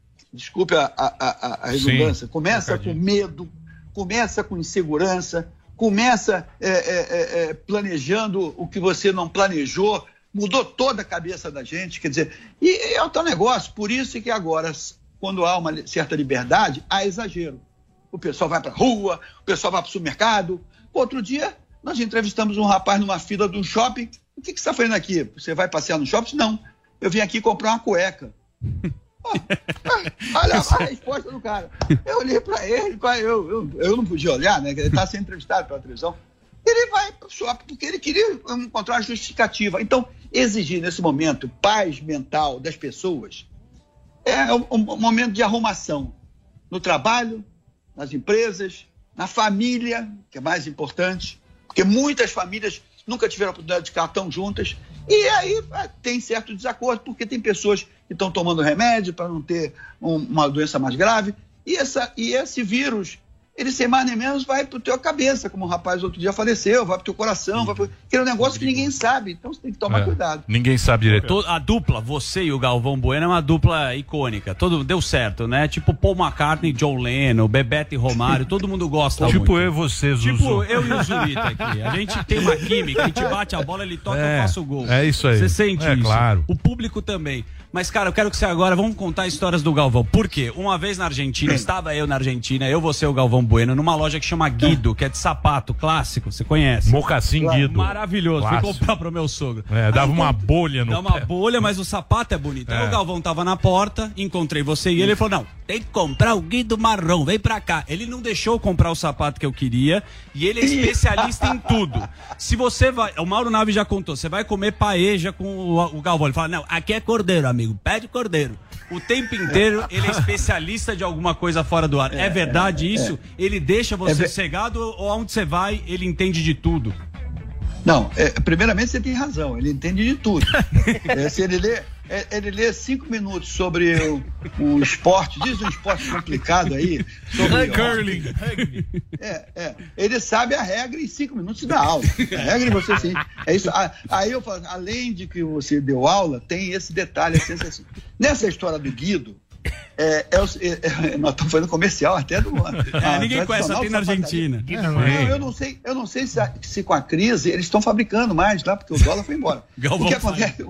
desculpe a redundância, começa com medo, começa com insegurança, começa planejando o que você não planejou, mudou toda a cabeça da gente, quer dizer, e é o teu negócio, por isso que agora, quando há uma certa liberdade, há exagero. O pessoal vai para a rua, o pessoal vai para o supermercado. Outro dia, nós entrevistamos um rapaz numa fila de um shopping. O que você está fazendo aqui? Você vai passear no shopping? Não, eu vim aqui comprar uma cueca. Olha a resposta do cara. Eu olhei para ele, eu não podia olhar, né? Ele está sendo entrevistado pela televisão. Ele vai para o shopping porque ele queria encontrar uma justificativa. Então, exigir nesse momento paz mental das pessoas é um momento de arrumação no trabalho, nas empresas, na família, que é mais importante, porque muitas famílias nunca tiveram a oportunidade de ficar tão juntas, e aí tem certo desacordo, porque tem pessoas que estão tomando remédio para não ter uma doença mais grave, e esse vírus, ele sem mais nem menos vai para a tua cabeça, como um rapaz outro dia faleceu, vai para o teu coração, que é um negócio que ninguém sabe, então você tem que tomar cuidado. Ninguém sabe direito. A dupla, você e o Galvão Bueno, é uma dupla icônica, deu certo, né? Tipo Paul McCartney, John Lennon, Bebeto e Romário, todo mundo gosta muito. Tipo eu e você, Zuzu. Tipo eu e o Zurita aqui, a gente tem uma química, a gente bate a bola, ele toca, eu faço o gol. É isso aí. Você sente isso. Claro. O público também. Mas, cara, eu quero que você agora, vamos contar histórias do Galvão. Por quê? Uma vez na Argentina, estava eu na Argentina, você, o Galvão Bueno, numa loja que chama Guido, que é de sapato clássico, você conhece? Mocassim Guido. Maravilhoso, Clássico. fui comprar pro meu sogro. Dava uma bolha no pé. Dá uma bolha, mas o sapato é bonito. Aí o Galvão tava na porta, encontrei você e ele falou, não, tem que comprar o Guido marrom, vem pra cá. Ele não deixou eu comprar o sapato que eu queria e ele é especialista em tudo. Se você vai, o Mauro Naves já contou, você vai comer paeja com o Galvão, ele fala, não, aqui é cordeiro, amigo, pede cordeiro. O tempo inteiro ele é especialista de alguma coisa fora do ar. É verdade isso? Ele deixa você cegado ou aonde você vai, ele entende de tudo? Não, primeiramente você tem razão, ele entende de tudo. Se ele lê 5 minutos sobre um esporte, diz um esporte complicado aí, sobre curling. Ele sabe a regra em 5 minutos dá aula. A regra você sim. É isso. Aí eu falo, além de que você deu aula, tem esse detalhe assim. Nessa história do Guido, nós estamos fazendo comercial até do ninguém conhece, só tem na Argentina. Eu não sei se com a crise eles estão fabricando mais lá, porque o dólar foi embora. O que acontece?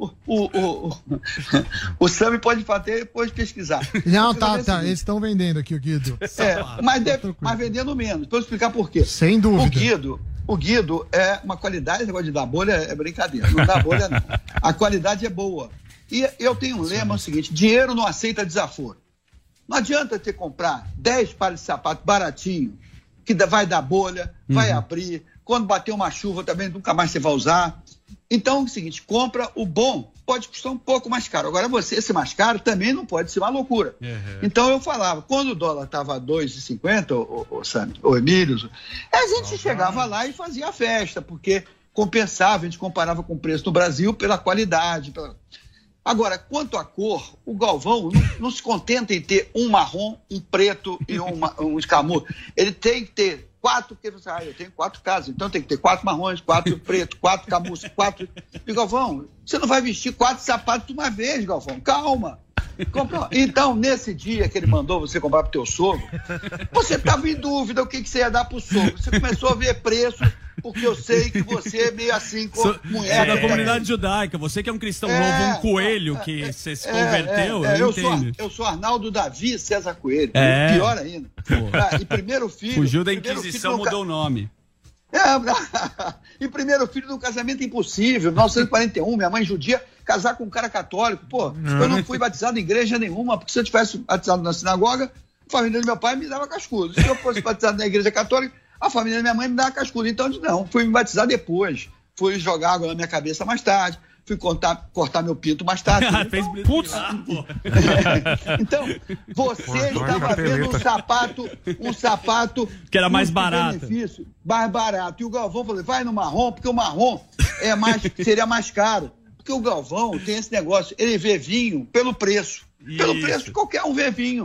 O Sami pode depois pesquisar. Não, tá. Eles estão vendendo aqui o Guido. Mas vendendo menos. Vou explicar por quê. Sem dúvida. O Guido é uma qualidade, esse negócio de dar bolha é brincadeira. Não dá bolha, não. A qualidade é boa. E eu tenho um lema, é o seguinte, dinheiro não aceita desaforo. Não adianta você comprar 10 pares de sapato baratinho, que vai dar bolha, vai abrir, quando bater uma chuva também nunca mais você vai usar. Então é o seguinte, compra o bom, pode custar um pouco mais caro. Agora você ser mais caro também não pode ser uma loucura. Então eu falava, quando o dólar estava a 2,50, o Emílio, a gente chegava lá e fazia a festa, porque compensava, a gente comparava com o preço do Brasil pela qualidade. Agora, quanto à cor, o Galvão não se contenta em ter um marrom, um preto e um escamoso. Ele tem que ter 4, porque eu tenho 4 casas, então tem que ter 4 marrons, 4 pretos, 4 camurços, 4... E Galvão, você não vai vestir 4 sapatos de uma vez, Galvão, calma. Então, nesse dia que ele mandou você comprar pro teu sogro, você estava em dúvida o que você ia dar pro sogro. Você começou a ver preço, porque eu sei que você é meio assim com mulher. Da comunidade judaica, você que é um cristão novo, um coelho que você se converteu, eu sou Arnaldo Davi César Coelho, pior ainda. E primeiro filho... Fugiu da Inquisição, mudou o nome. E primeiro filho do casamento impossível, 1941, minha mãe judia, casar com um cara católico. Eu não fui batizado em igreja nenhuma, porque se eu tivesse batizado na sinagoga, a família do meu pai me dava cascudo. Se eu fosse batizado na igreja católica, a família da minha mãe me dava cascudo. Então, não, fui me batizar depois. Fui jogar água na minha cabeça mais tarde. Fui cortar meu pinto mais tarde. Putz! Então, você estava vendo um sapato que era mais barato. Mais barato. E o Galvão falou, vai no marrom, porque o marrom seria mais caro. Porque o Galvão tem esse negócio, ele vê vinho pelo preço. Pelo preço, qualquer um vê vinho.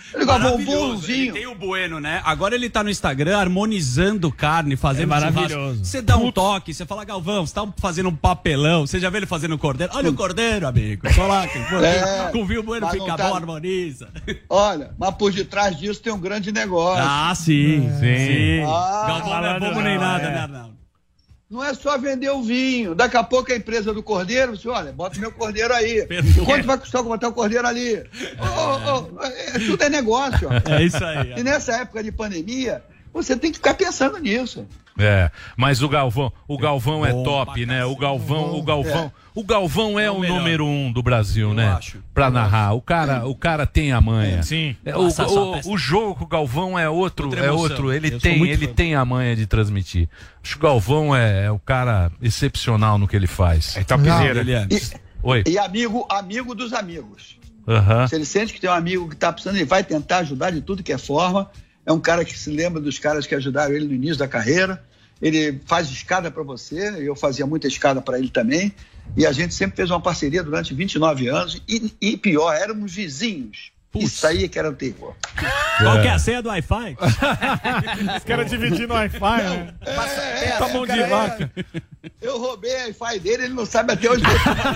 Ele gravou um bonzinho. Ele tem o Bueno, né? Agora ele tá no Instagram harmonizando carne, fazendo maravilhoso. Você dá um toque, você fala, Galvão, você tá fazendo um papelão. Você já vê ele fazendo cordeiro? Olha o cordeiro, amigo. Só lá, com o vinho Bueno fica bom, harmoniza. Olha, mas por detrás disso tem um grande negócio. Ah, sim. Galvão não é bobo nem nada, né, Arnaldo? Não é só vender o vinho. Daqui a pouco a empresa do cordeiro, você olha, bota meu cordeiro aí. Quanto vai custar botar o cordeiro ali? Tudo é negócio. Ó. É isso aí. E nessa época de pandemia, você tem que ficar pensando nisso. Mas o Galvão é top, né? O Galvão é o número 1 do Brasil, né? Pra narrar. O cara tem a manha. Sim. O jogo com o Galvão é outro. Ele tem a manha de transmitir. Acho que o Galvão é o cara excepcional no que ele faz. É topzera. Oi. E amigo dos amigos. Uhum. Se ele sente que tem um amigo que tá precisando, ele vai tentar ajudar de tudo que é forma. É um cara que se lembra dos caras que ajudaram ele no início da carreira. Ele faz escada para você, eu fazia muita escada para ele também. E a gente sempre fez uma parceria durante 29 anos. E pior, éramos vizinhos. Isso aí que era o terror. Qual que é a senha do Wi-Fi? Os caras dividindo o Wi-Fi, né? Tá bom de vaca. Eu roubei a Wi-Fi dele, ele não sabe até onde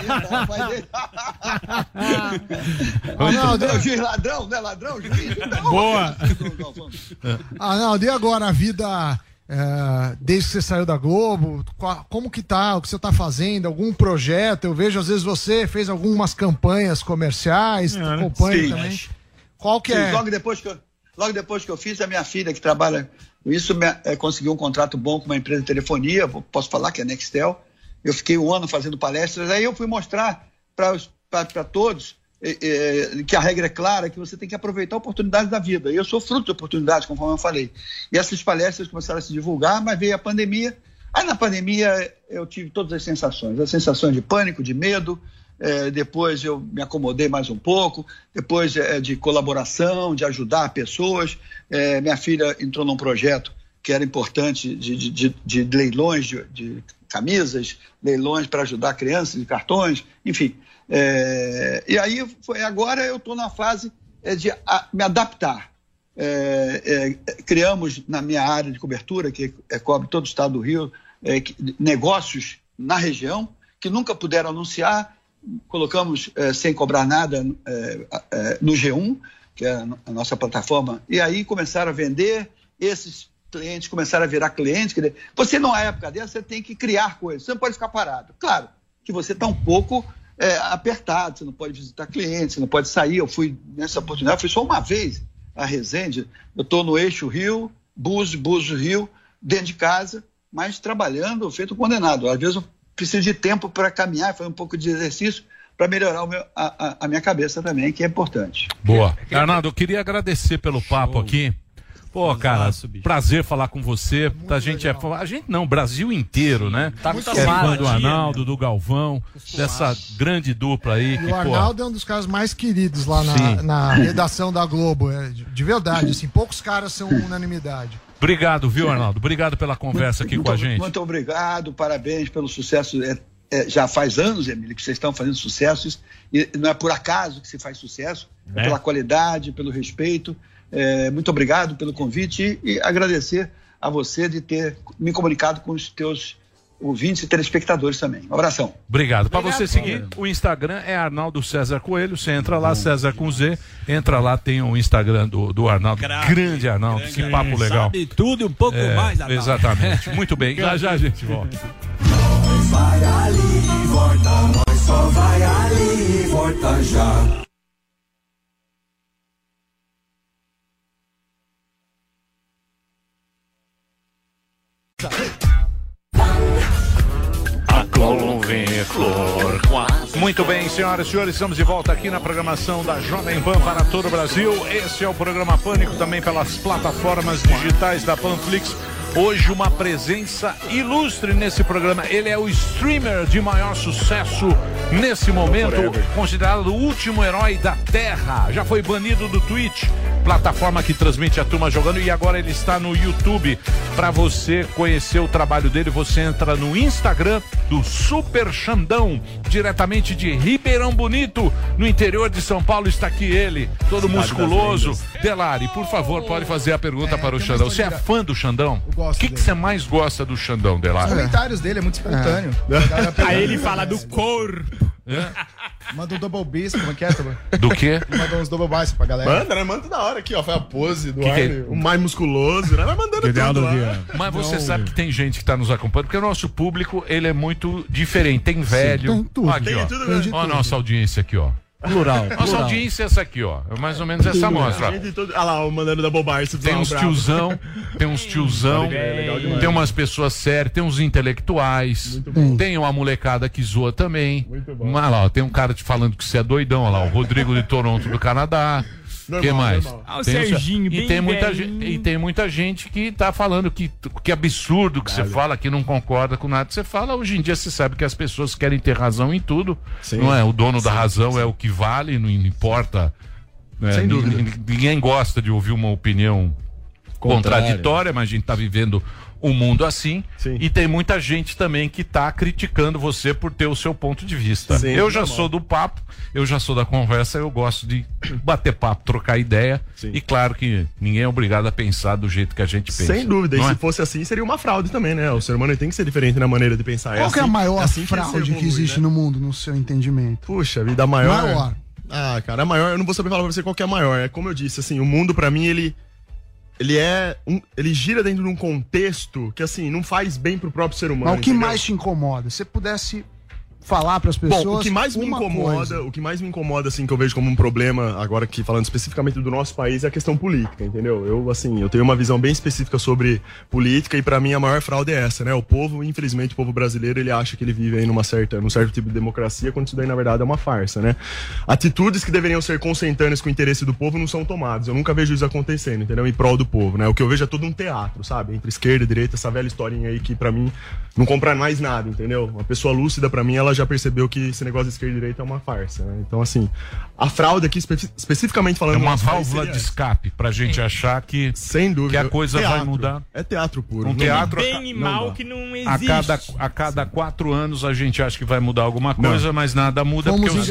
eu juiz ladrão, não é ladrão? Juiz? Não, boa. Arnaldo, e agora a vida... desde que você saiu da Globo, como que tá, o que você tá fazendo, algum projeto? Eu vejo às vezes você fez algumas campanhas comerciais, acompanha também. Qual que é? Logo depois que eu fiz, a minha filha que trabalha com isso conseguiu um contrato bom com uma empresa de telefonia, posso falar que é a Nextel. Eu fiquei 1 ano fazendo palestras, aí eu fui mostrar para todos que a regra é clara, que você tem que aproveitar a oportunidade da vida. E eu sou fruto de oportunidades, conforme eu falei. E essas palestras começaram a se divulgar, mas veio a pandemia. Aí na pandemia eu tive todas as sensações de pânico, de medo. Depois eu me acomodei mais um pouco. Depois de colaboração, de ajudar pessoas. Minha filha entrou num projeto que era importante de leilões de camisas, leilões para ajudar crianças de cartões, enfim. E aí, agora eu estou na fase de me adaptar. Criamos na minha área de cobertura, que cobre todo o estado do Rio, negócios na região que nunca puderam anunciar. Colocamos sem cobrar nada no G1, que é a nossa plataforma, e aí começaram a vender. Esses clientes começaram a virar clientes. Você, numa época dessa, você tem que criar coisas, você não pode ficar parado. Claro que você está um pouco apertado, você não pode visitar clientes, você não pode sair. Eu fui nessa oportunidade, fui só uma vez a Resende. Eu estou no eixo Rio, Búzios Rio, dentro de casa, mas trabalhando, feito condenado. Às vezes eu preciso de tempo para caminhar, fazer um pouco de exercício para melhorar a minha cabeça também, que é importante. Boa. Arnaldo, eu queria agradecer pelo papo aqui. Pô, cara, prazer falar com você. A gente não, Brasil inteiro, né? Tá muito fã do Arnaldo, do Galvão, dessa grande dupla aí. E o Arnaldo é um dos caras mais queridos lá na redação da Globo. De verdade, assim, poucos caras são unanimidade. Obrigado, viu, Arnaldo? Obrigado pela conversa aqui com a gente. Muito obrigado, parabéns pelo sucesso. Já faz anos, Emílio, que vocês estão fazendo sucessos, e não é por acaso que se faz sucesso, é pela qualidade, pelo respeito. Muito obrigado pelo convite e agradecer a você de ter me comunicado com os teus ouvintes e telespectadores também. Um abração. Obrigado. Para você seguir, o Instagram é Arnaldo César Coelho. Você entra lá, César com Z. Entra lá, tem o Instagram do Arnaldo. Grande Arnaldo, que papo legal. Sabe tudo e um pouco mais, Arnaldo. Exatamente. Muito bem. Já a gente volta. Nós vai ali e volta. Nós só vai ali e volta já. Muito bem, senhoras e senhores, estamos de volta aqui na programação da Jovem Pan para todo o Brasil. Esse é o programa Pânico, também pelas plataformas digitais da Panflix. Hoje uma presença ilustre nesse programa. Ele é o streamer de maior sucesso nesse momento, considerado o último herói da Terra. Já foi banido do Twitch, plataforma que transmite a turma jogando, e agora ele está no YouTube. Para você conhecer o trabalho dele, você entra no Instagram do Super Xandão, diretamente de Ribeirão Bonito, no interior de São Paulo. Está aqui ele, todo musculoso. Delari, por favor, pode fazer a pergunta para o Xandão. Você é fã do Xandão? O que você mais gosta do Xandão, Delari? Os comentários dele é muito espontâneo. Aí ele fala do corpo. Manda um double bicep, como é que é, Tuba? Do quê? Manda uns double bicep pra galera. Manda, né? Manda da hora aqui, ó. Foi a pose do Arne, o mais musculoso, né? Vai mandando tudo lá. Mas você sabe que tem gente que tá nos acompanhando, porque o nosso público, ele é muito diferente. Tem velho. Sim, tem tudo. Aqui, Tem ó. tudo mesmo. Olha a nossa audiência aqui, ó. Plural. Nossa audiência é essa aqui, ó. É mais ou menos essa amostra. Olha lá, mandando double bicep. Tem uns tiozão, tem umas pessoas sérias, tem uns intelectuais, tem uma molecada que zoa também. Mas lá, ó, tem um cara te falando que você é doidão, olha lá, o Rodrigo de Toronto do Canadá. O que mais? O Serginho, e tem muita gente que tá falando que absurdo que você fala, que não concorda com nada que você fala. Hoje em dia você sabe que as pessoas querem ter razão em tudo. Sim. Não é? O dono da razão é o que vale, não importa. Sem dúvida. Ninguém gosta de ouvir uma opinião contraditória, mas a gente tá vivendo um mundo assim. Sim. E tem muita gente também que tá criticando você por ter o seu ponto de vista. Sim, eu já sou do papo, eu já sou da conversa, eu gosto de bater papo, trocar ideia. Sim. E claro que ninguém é obrigado a pensar do jeito que a gente pensa. Sem dúvida, e se fosse assim, seria uma fraude também, né? O ser humano tem que ser diferente na maneira de pensar. Qual que é a maior fraude que existe no mundo, no seu entendimento? Puxa, vida, a maior. Ah, cara, a maior, eu não vou saber falar pra você qual que é a maior. É como eu disse, assim, o mundo pra mim, ele gira dentro de um contexto que, assim, não faz bem pro próprio ser humano. Mas o que mais te incomoda? Se você pudesse falar para as pessoas. Bom, o que mais me incomoda, assim, que eu vejo como um problema, agora que falando especificamente do nosso país, é a questão política, entendeu? Eu tenho uma visão bem específica sobre política, e pra mim a maior fraude é essa, né? O povo, infelizmente, o povo brasileiro, ele acha que ele vive aí num certo tipo de democracia, quando isso daí, na verdade, é uma farsa, né? Atitudes que deveriam ser consentâneas com o interesse do povo não são tomadas. Eu nunca vejo isso acontecendo, entendeu? Em prol do povo, né? O que eu vejo é todo um teatro, sabe? Entre esquerda e direita, essa velha historinha aí que, pra mim, não compra mais nada, entendeu? Uma pessoa lúcida, pra mim, ela já percebeu que esse negócio de esquerda e direita é uma farsa, né? Então, assim, a fraude aqui, especificamente falando... É uma válvula de escape pra gente achar que, sem dúvida, que a coisa vai mudar. É teatro puro. Um teatro... Bem e mal que não existe. A cada 4 anos a gente acha que vai mudar alguma coisa, mas nada muda, porque o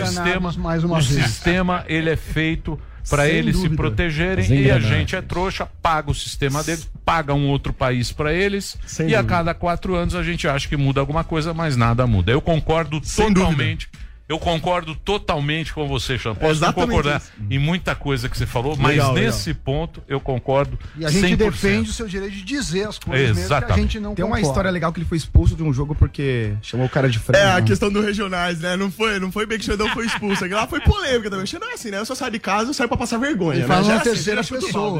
sistema, ele é feito para eles se protegerem, e a gente é trouxa, paga o sistema deles, paga um outro país para eles, e a cada 4 anos a gente acha que muda alguma coisa, mas nada muda. Eu concordo totalmente. Eu concordo totalmente com você, Xandão. Posso não concordar em muita coisa que você falou, mas nesse ponto eu concordo 100%. E a gente defende o seu direito de dizer as coisas mesmo que a gente não Tem uma história legal que ele foi expulso de um jogo porque chamou o cara de frango. A questão do regionais, né? Não foi bem que o Xandão foi expulso. Aquilo lá foi polêmica também. O Xandão é assim, né? Eu só saio de casa, eu saio pra passar vergonha. Ele fala na terceira pessoa.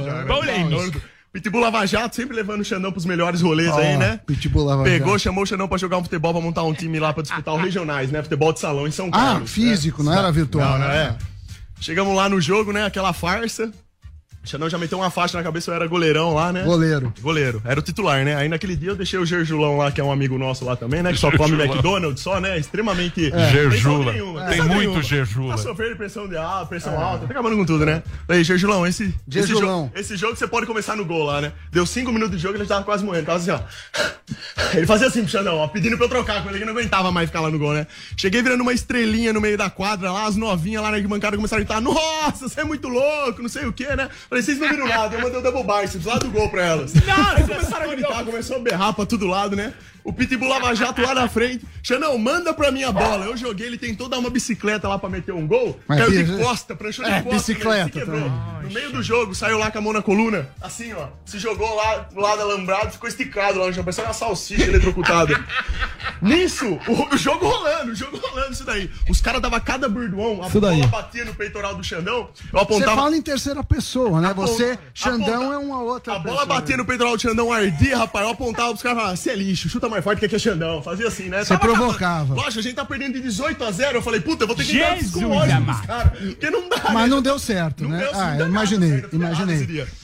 Pitbull Lava Jato, sempre levando o Xandão pros melhores rolês aí, né? Pitbull Lava Jato. Pegou, chamou o Xandão pra jogar um futebol, pra montar um time lá pra disputar os regionais, né? Futebol de salão em São Carlos. Físico, né? Não era virtual. Não, é. Chegamos lá no jogo, né? Aquela farsa. O Xandão já meteu uma faixa na cabeça, eu era goleirão lá, né? Goleiro. Era o titular, né? Aí naquele dia eu deixei o Gerjulão lá, que é um amigo nosso lá também, né? Que só come McDonald's, só, né? Extremamente... Gerjula. Tem muito Gerjula. Tá sofrendo pressão alta, tá acabando com tudo, né? Aí, Gerjulão, esse jogo você pode começar no gol lá, né? Deu 5 minutos de jogo e ele tava quase morrendo. Tava assim, ó. Ele fazia assim pro Xandão, ó, pedindo pra eu trocar com ele, que não aguentava mais ficar lá no gol, né? Cheguei virando uma estrelinha no meio da quadra lá, as novinhas lá na arquibancada começaram a gritar: nossa, você é muito louco, não sei o que, né? Falei, vocês não viram nada, eu mandei o double biceps lá do gol pra elas. Aí começaram a gritar, começou a berrar pra todo lado, né? O Pitbull Lava Jato lá na frente. Xandão, manda pra mim a bola. Eu joguei, ele tentou dar uma bicicleta lá pra meter um gol. Caiu de costa, pranchou de costa. Bicicleta também. No meio do jogo, saiu lá com a mão na coluna. Assim, ó. Se jogou lá do lado alambrado, ficou esticado lá no chão. Parecia uma salsicha eletrocutada. Nisso, o jogo rolando isso daí. Os caras davam cada burdoão, a bola batia no peitoral do Xandão. Eu apontava... Você fala em terceira pessoa, né? Você, Xandão, é uma outra pessoa. A bola batia no peitoral do Xandão, ardia, rapaz. Eu apontava pros caras e falava: você é lixo, chuta mais forte que aqui é Xandão. Fazia assim, né? Você provocava. Lógico, a gente tá perdendo de 18-0. Eu falei, puta, eu vou ter que dar psicológico pros caras. Porque não dá. Mas não deu certo, né? Eu imaginei.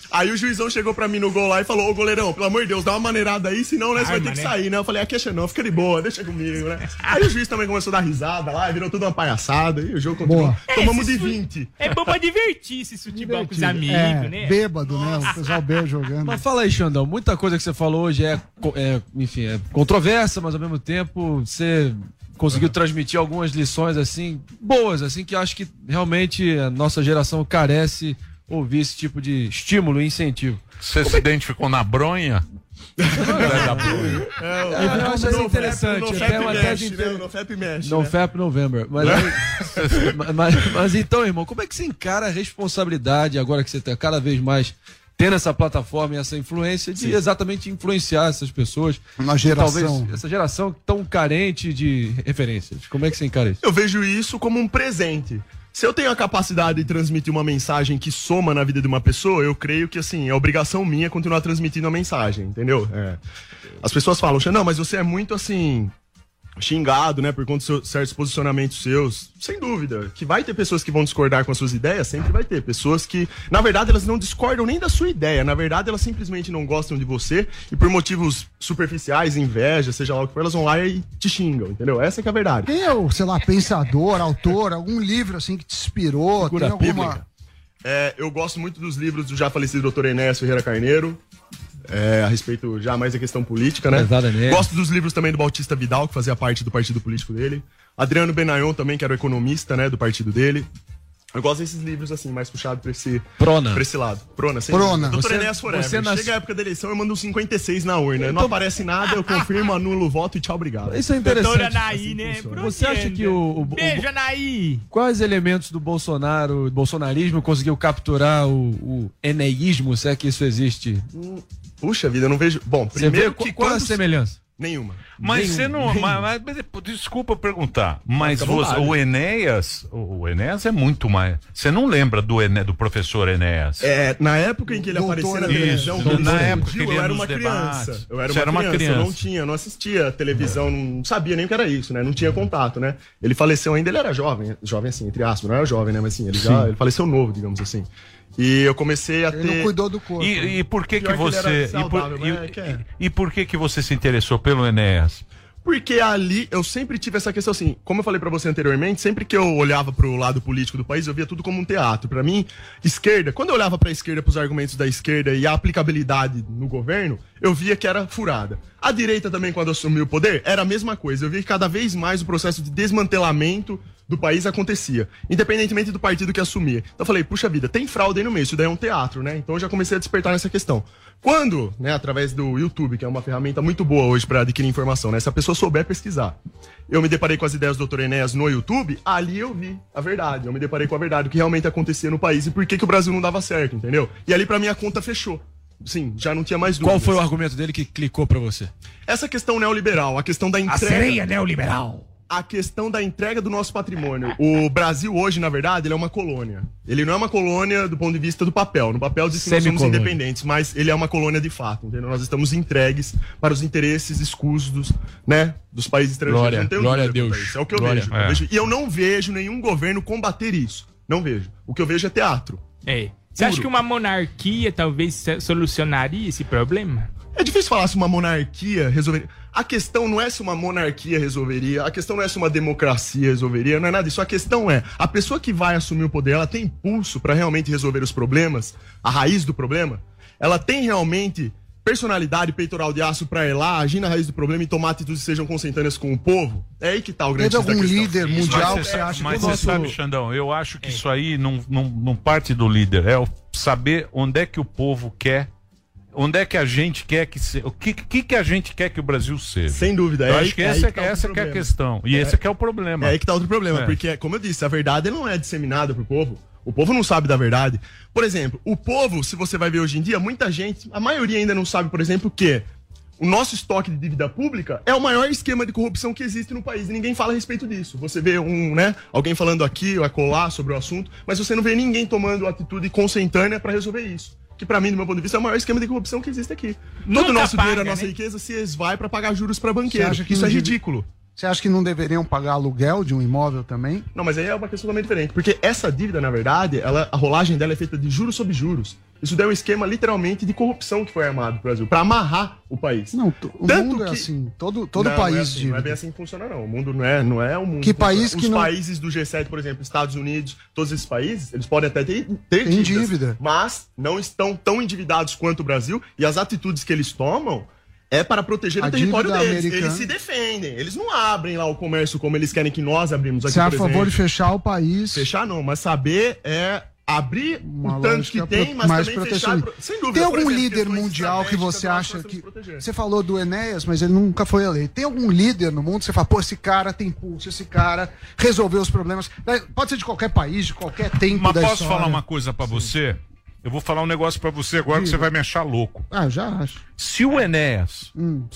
Aí o juizão chegou pra mim no gol lá e falou, ô goleirão, pelo amor de Deus, dá uma maneirada aí, senão né, você vai ter que sair, né? Eu falei, queixa não, fica de boa, deixa comigo, né? Aí o juiz também começou a dar risada lá, virou tudo uma palhaçada, e o jogo continuou. Tomamos de 20. É bom pra divertir esse futebol com os amigos, né? Bêbado, né? O pessoal bêbado jogando. Mas fala aí, Xandão, muita coisa que você falou hoje enfim, é controversa, mas ao mesmo tempo você conseguiu transmitir algumas lições, assim, boas, assim, que acho que realmente a nossa geração carece ouvir esse tipo de estímulo e incentivo. Você se identificou na bronha? Eu acho isso interessante. No FEP mexe. No FEP November. Mas então, irmão, como é que você encara a responsabilidade, agora que você está cada vez mais tendo essa plataforma e essa influência de exatamente influenciar essas pessoas? Uma geração. Talvez essa geração tão carente de referências. Como é que você encara isso? Eu vejo isso como um presente. Se eu tenho a capacidade de transmitir uma mensagem que soma na vida de uma pessoa, eu creio que, assim, é obrigação minha continuar transmitindo a mensagem, entendeu? As pessoas falam, não, mas você é muito, assim, xingado, né, por conta de certos posicionamentos seus. Sem dúvida, que vai ter pessoas que vão discordar com as suas ideias, sempre vai ter. Pessoas que, na verdade, elas não discordam nem da sua ideia. Na verdade, elas simplesmente não gostam de você e por motivos superficiais, inveja, seja lá o que for, elas vão lá e te xingam, entendeu? Essa que é a verdade. Quem é o, sei lá, pensador, autor, algum livro, assim, que te inspirou? Figura tem alguma... bíblica. Eu gosto muito dos livros do já falecido Dr. Enéas Ferreira Carneiro. A respeito já mais da questão política, né? Gosto dos livros também do Bautista Vidal, que fazia parte do partido político dele. Adriano Benayon também, que era o economista, né, do partido dele. Eu gosto desses livros, assim, mais puxados pra esse lado. Prona, sim. Dr. Enéas Forever. Chega a época da eleição, eu mando um 56 na urna. Não aparece nada, eu confirmo, anulo o voto e tchau, obrigado. Isso é interessante. Doutora Anaí, né? Você acha que Beijo, Anaí! Quais elementos do bolsonarismo conseguiu capturar o eneísmo, se é que isso existe? Puxa vida, eu não vejo... Bom, primeiro que... Qual a semelhança? Nenhuma. Mas você não. Mas, desculpa perguntar, mas o Enéas é muito mais. Você não lembra do professor Enéas? Na época em que ele aparecia na televisão, na época que ele eu era uma criança. Eu era uma criança. Eu não assistia televisão, não sabia nem o que era isso, né? Não tinha contato, né? Ele faleceu ainda, ele era jovem assim, entre aspas, não era jovem, né? Mas assim, ele faleceu novo, digamos assim. E eu comecei a ter... Ele não cuidou do corpo. E por que que você... E por que que você se interessou pelo Enéas? Porque ali eu sempre tive essa questão assim, como eu falei pra você anteriormente, sempre que eu olhava pro lado político do país, eu via tudo como um teatro. Pra mim, esquerda, quando eu olhava pra esquerda, pros argumentos da esquerda e a aplicabilidade no governo, eu via que era furada. A direita também, quando assumiu o poder, era a mesma coisa. Eu via que cada vez mais o processo de desmantelamento do país acontecia, independentemente do partido que assumia. Então eu falei, puxa vida, tem fraude aí no meio, isso daí é um teatro, né? Então eu já comecei a despertar nessa questão. Quando, né, através do YouTube, que é uma ferramenta muito boa hoje para adquirir informação, né? Se a pessoa souber pesquisar, eu me deparei com as ideias do Dr. Enéas no YouTube, ali eu vi a verdade, eu me deparei com a verdade, o que realmente acontecia no país e por que o Brasil não dava certo, entendeu? E ali pra mim a conta fechou. Sim, já não tinha mais dúvida. Qual foi o argumento dele que clicou pra você? Essa questão neoliberal, a questão da entrega... A sereia neoliberal. A questão da entrega do nosso patrimônio. O Brasil hoje, na verdade, ele é uma colônia. Ele não é uma colônia do ponto de vista do papel. No papel diz que nós somos independentes, mas ele é uma colônia de fato, entendeu? Nós estamos entregues para os interesses escusos, né, dos países estrangeiros. Glória a Deus. É o que eu vejo. E eu não vejo nenhum governo combater isso. Não vejo. O que eu vejo é teatro. Você acha que uma monarquia talvez solucionaria esse problema? É difícil falar se uma monarquia resolveria. A questão não é se uma monarquia resolveria, a questão não é se uma democracia resolveria, não é nada disso. A questão é, a pessoa que vai assumir o poder, ela tem impulso para realmente resolver os problemas, a raiz do problema? Ela tem realmente personalidade peitoral de aço para ir lá, agir na raiz do problema e tomar atitudes que sejam consentâneas com o povo? É aí que tá o grande Teve algum líder mundial que você acha que... Mas você sabe, Xandão, eu acho que isso aí não parte do líder, é saber onde é que o povo quer. Onde é que a gente quer que seja? O que a gente quer que o Brasil seja? Sem dúvida. Eu acho que essa que é a questão. E esse que é o problema. É aí que tá outro problema. Porque, como eu disse, a verdade não é disseminada pro povo. O povo não sabe da verdade. Por exemplo, o povo, se você vai ver hoje em dia, muita gente, a maioria ainda não sabe, por exemplo, que o nosso estoque de dívida pública é o maior esquema de corrupção que existe no país. E ninguém fala a respeito disso. Você vê alguém falando aqui ou acolá sobre o assunto, mas você não vê ninguém tomando atitude consentânea para resolver isso. Que pra mim, do meu ponto de vista, é o maior esquema de corrupção que existe aqui. Todo o nosso dinheiro, a nossa riqueza se esvai pra pagar juros pra banqueiro. Isso é ridículo. Você acha que não deveriam pagar aluguel de um imóvel também? Não, mas aí é uma questão totalmente diferente. Porque essa dívida, na verdade, a rolagem dela é feita de juros sobre juros. Isso daí é um esquema, literalmente, de corrupção que foi armado no Brasil, para amarrar o país. Não, o mundo é assim, todo país não é assim, não é bem assim que funciona, não. O mundo não é o mundo. Que país que Os países do G7, por exemplo, Estados Unidos, todos esses países, eles podem até ter dívida, mas não estão tão endividados quanto o Brasil, e as atitudes que eles tomam é para proteger o território deles. Americana. Eles se defendem. Eles não abrem lá o comércio como eles querem que nós abrimos aqui, Você é a favor de fechar o país? Fechar não, mas saber abrir o tanto que tem, mas também fechar. Sem dúvida. Tem algum líder mundial que você acha que... Você falou do Enéas, mas ele nunca foi eleito. Tem algum líder no mundo que você fala, pô, esse cara tem pulso, esse cara resolveu os problemas. Pode ser de qualquer país, de qualquer tempo mas da posso história. falar uma coisa pra você? Eu vou falar um negócio pra você agora que você vai me achar louco. Ah, já acho. Se o Enéas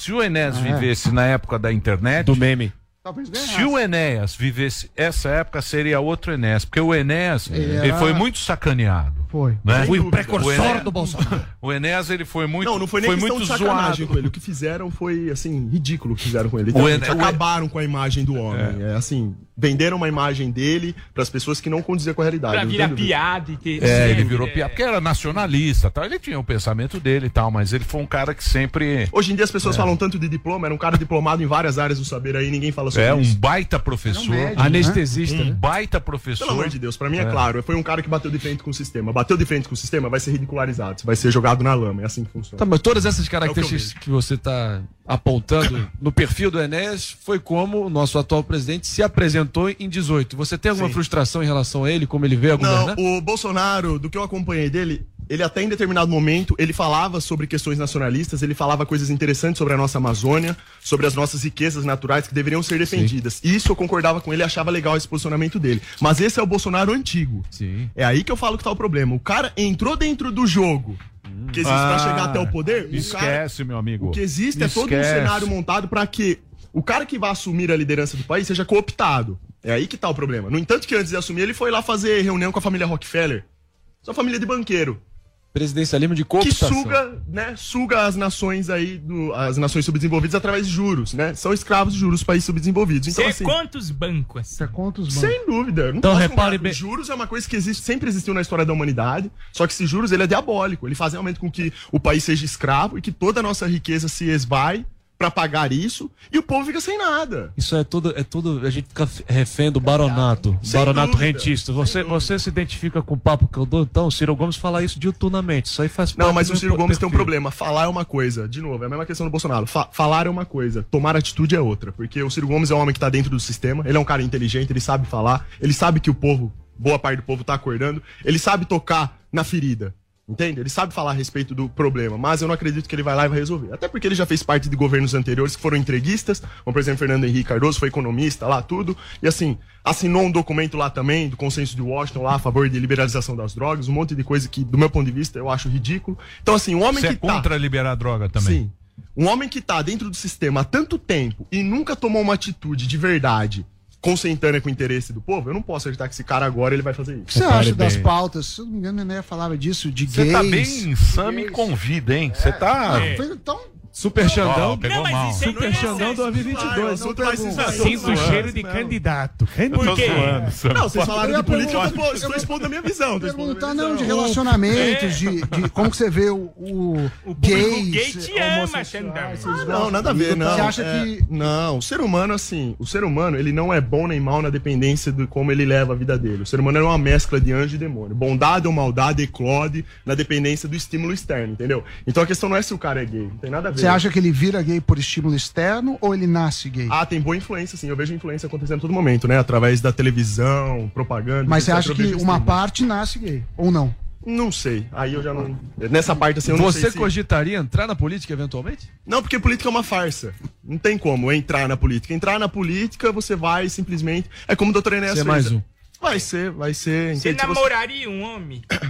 vivesse na época da internet... Do meme. Se o Enéas vivesse essa época, seria outro Enéas. Porque o Enéas, ele foi muito sacaneado. Foi. Né? Foi o precursor do Bolsonaro. O Enéas, ele foi muito Não foi nem questão de sacanagem com ele. O que fizeram foi, assim, ridículo o que fizeram com ele. Acabaram com a imagem do homem. Assim, venderam uma imagem dele para as pessoas que não condiziam com a realidade. Pra virar piada e ter... ele virou piada, porque era nacionalista, tá? Ele tinha o pensamento dele e tal, mas ele foi um cara que sempre... Hoje em dia as pessoas falam tanto de diploma, era um cara diplomado em várias áreas do saber aí, ninguém fala sobre isso. Um baita professor. Médico, anestesista, né? Um baita professor. Pelo amor de Deus, pra mim é claro, foi um cara que bateu de frente com o sistema. Bateu de frente com o sistema, vai ser ridicularizado, vai ser jogado na lama, é assim que funciona. Tá, mas todas essas características que você tá apontando no perfil do Enéas foi como o nosso atual presidente se apresentou em 18. Você tem alguma frustração em relação a ele, como ele veio a governar? Não, o Bolsonaro, do que eu acompanhei dele, ele até em determinado momento, ele falava sobre questões nacionalistas, ele falava coisas interessantes sobre a nossa Amazônia, sobre as nossas riquezas naturais que deveriam ser defendidas. Sim. Isso eu concordava com ele, achava legal esse posicionamento dele. Mas esse é o Bolsonaro antigo. Sim. É aí que eu falo que tá o problema. O cara entrou dentro do jogo que existe pra chegar até o poder. Esquece, meu amigo. O que existe é todo um cenário montado para que o cara que vai assumir a liderança do país seja cooptado. É aí que tá o problema. No entanto que antes de assumir, ele foi lá fazer reunião com a família Rockefeller. Sua família de banqueiro. Presidencialismo de cooptação. Que suga as nações aí, as nações subdesenvolvidas através de juros, né? São escravos de juros os países subdesenvolvidos. Então, assim, quantos bancos? Sem dúvida. Não então, repare bem. Juros é uma coisa que sempre existiu na história da humanidade, só que esse juros ele é diabólico. Ele faz realmente com que o país seja escravo e que toda a nossa riqueza se esvai pra pagar isso e o povo fica sem nada. Isso é tudo, a gente fica refém do baronato, rentista. Você se identifica com o papo que eu dou, então o Ciro Gomes fala isso diuturnamente, isso aí faz parte. Não, mas o Ciro Gomes tem um problema, falar é uma coisa, de novo, é a mesma questão do Bolsonaro, falar é uma coisa, tomar atitude é outra, porque o Ciro Gomes é um homem que tá dentro do sistema, ele é um cara inteligente, ele sabe falar, ele sabe que o povo, boa parte do povo tá acordando, ele sabe tocar na ferida. Entende? Ele sabe falar a respeito do problema, mas eu não acredito que ele vai lá e vai resolver. Até porque ele já fez parte de governos anteriores que foram entreguistas, como por exemplo Fernando Henrique Cardoso, foi economista lá, tudo, e assim, assinou um documento lá também, do consenso de Washington lá, a favor de liberalização das drogas, um monte de coisa que, do meu ponto de vista, eu acho ridículo. Então assim, um homem Você que é contra liberar a droga também? Sim. Um homem que tá dentro do sistema há tanto tempo e nunca tomou uma atitude de verdade consentânea com o interesse do povo, eu não posso acreditar que esse cara agora ele vai fazer isso. O que você acha das pautas? Se eu não me engano, o Enéas falava disso, de gays. Você tá bem insano, me convida, hein? Você tá... Então... Super Xandão. Pegou mal. Super Xandão 2022. Sinto o cheiro de candidato. Por quê? Não, vocês falaram de política, eu estou expondo a minha visão. Perguntar não de relacionamentos, de como que você vê o gays. Gay te ama, Xandão. Não, nada a ver, não. Você acha que... Não, o ser humano, assim, ele não é bom nem mal na dependência de como ele leva a vida dele. O ser humano é uma mescla de anjo e demônio. Bondade ou maldade eclode na dependência do estímulo externo, entendeu? Então a questão não é se o cara é gay, não tem nada a ver. Você acha que ele vira gay por estímulo externo ou ele nasce gay? Ah, tem boa influência, sim. Eu vejo influência acontecendo a todo momento, né? Através da televisão, propaganda. Mas você acha que uma parte nasce gay, ou não? Não sei. Aí eu já não... Nessa parte, assim, eu não sei Você cogitaria entrar na política, eventualmente? Não, porque política é uma farsa. Não tem como entrar na política. Entrar na política, você vai simplesmente... É como o doutor Enéas fez. Mais um. Vai ser. Você namoraria um homem?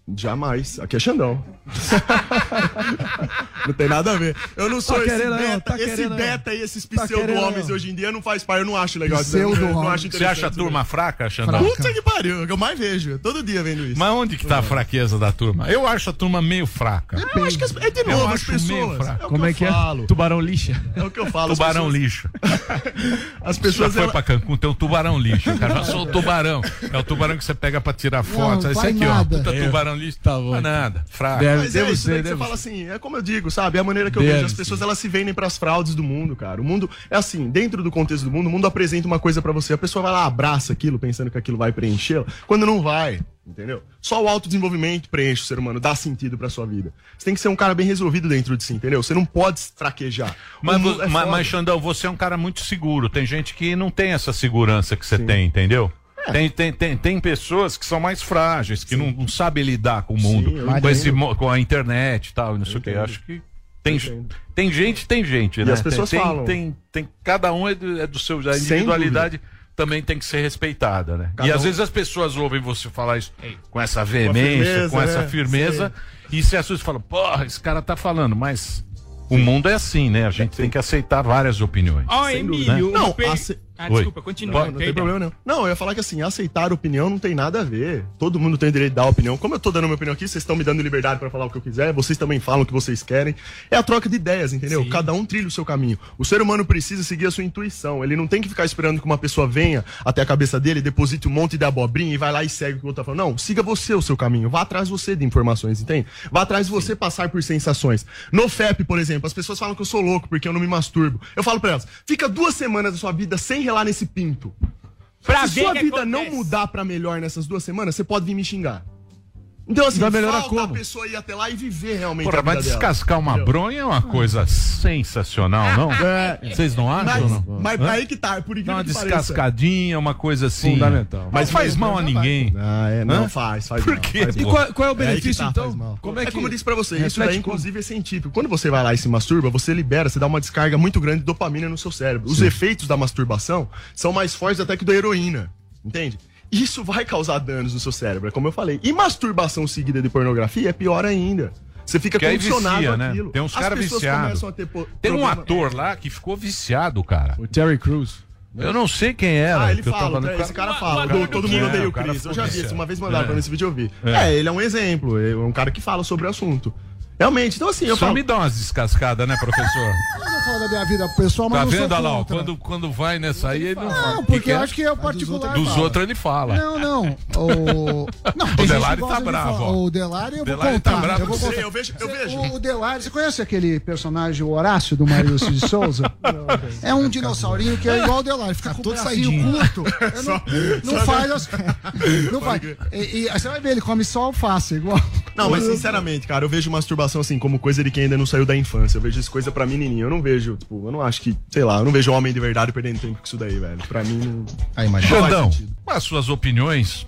Jamais. Aqui é Xandão. Não tem nada a ver. Eu não sou esse beta e esses pseudo-homens hoje em dia não faz parte. Eu não acho legal. Você acha a turma fraca, Xandão? Puta que pariu. É o que eu mais vejo. Todo dia vendo isso. Mas onde que tá a fraqueza da turma? Eu acho a turma meio fraca. Eu acho que é de novo as pessoas. Como é que é? Tubarão lixa. É o que eu falo. Tubarão lixo. As pessoas já foi pra Cancún, tem o tubarão lixo. Cara, já sou o tubarão. É o tubarão que você pega pra tirar foto. Esse aqui, ó. Puta tubarão lixo. Tá bom. Não é nada. Fraco. Mas é isso daí que você fala assim, é como eu digo, sabe? É a maneira que eu vejo. As pessoas, elas se vendem pras fraudes do mundo, cara. O mundo é assim, dentro do contexto do mundo, o mundo apresenta uma coisa pra você. A pessoa vai lá, abraça aquilo, pensando que aquilo vai preenchê-la, quando não vai, entendeu? Só o autodesenvolvimento preenche o ser humano, dá sentido pra sua vida. Você tem que ser um cara bem resolvido dentro de si, entendeu? Você não pode fraquejar. Mas Xandão, você é um cara muito seguro. Tem gente que não tem essa segurança que você tem, entendeu? Tem pessoas que são mais frágeis, que não sabem lidar com o mundo, com a internet e tal, não sei o que. Acho que tem gente, né? E as pessoas falam. Cada um é do seu, a individualidade também tem que ser respeitada, né? E às vezes as pessoas ouvem você falar isso com essa veemência, com essa firmeza, e se assustam e falam, porra, esse cara tá falando, mas o mundo é assim, né? A gente tem que aceitar várias opiniões. Emílio, não, desculpa, continua. Não tem problema não. Não, eu ia falar que assim, aceitar opinião não tem nada a ver. Todo mundo tem o direito de dar opinião. Como eu tô dando minha opinião aqui, vocês estão me dando liberdade pra falar o que eu quiser, vocês também falam o que vocês querem. É a troca de ideias, entendeu? Sim. Cada um trilha o seu caminho. O ser humano precisa seguir a sua intuição. Ele não tem que ficar esperando que uma pessoa venha até a cabeça dele, deposite um monte de abobrinha e vai lá e segue o que o outro tá falando. Não, siga você o seu caminho. Vá atrás você de informações, entende? Vá atrás de você passar por sensações. No FEP, por exemplo, as pessoas falam que eu sou louco porque eu não me masturbo. Eu falo pra elas, fica 2 semanas da sua vida sem relar nesse pinto. Se sua vida não mudar pra melhor nessas 2 semanas, você pode vir me xingar. Então, assim, falta a pessoa ir até lá e viver realmente a vida mas descascar uma bronha é uma coisa sensacional, não? Vocês não acham? Mas aí que tá, por incrível uma que descascadinha, uma coisa assim. Fundamental. Mas faz mal a ninguém. Não faz Por quê? E qual é o benefício, então? Como eu disse pra você, isso daí inclusive é científico. Quando você vai lá e se masturba, você libera, você dá uma descarga muito grande de dopamina no seu cérebro. Os efeitos da masturbação são mais fortes até que da heroína, entende? Isso vai causar danos no seu cérebro, é como eu falei. E masturbação seguida de pornografia é pior ainda. Você fica condicionado àquilo. Né? Tem uns caras viciados. Tem um ator lá que ficou viciado, cara. O Terry Crews. Eu não sei quem era. Ele fala, esse cara fala. Todo mundo odeia o Chris. Eu já vi isso, uma vez mandaram pra mim esse vídeo, eu vi. Ele é um exemplo, é um cara que fala sobre o assunto. Realmente, então assim, eu falo... Só me dá umas descascadas, né, professor? Eu não falo da minha vida pessoal, mas tá não vendo, sou Alá? Quando vai nessa aí, ele não fala. Não, porque eu acho que é o particular. Dos outros ele fala. Não. O Delari tá bravo. O Delari eu vou contar. Tá bravo. Eu vejo. O Delari, você conhece aquele personagem, o Horácio, do Marílcio de Souza? É um dinossaurinho que é igual ao Delari, fica com o bracinho curto. Não faz as... Não faz. E você vai ver, ele come só alface, igual... Não, mas sinceramente, cara, eu vejo masturbação assim como coisa de quem ainda não saiu da infância. Eu vejo isso coisa pra menininha. Eu não vejo, tipo, eu não acho que, sei lá, eu não vejo homem de verdade perdendo tempo com isso daí, velho. Pra mim não. Xandão, quais as suas opiniões?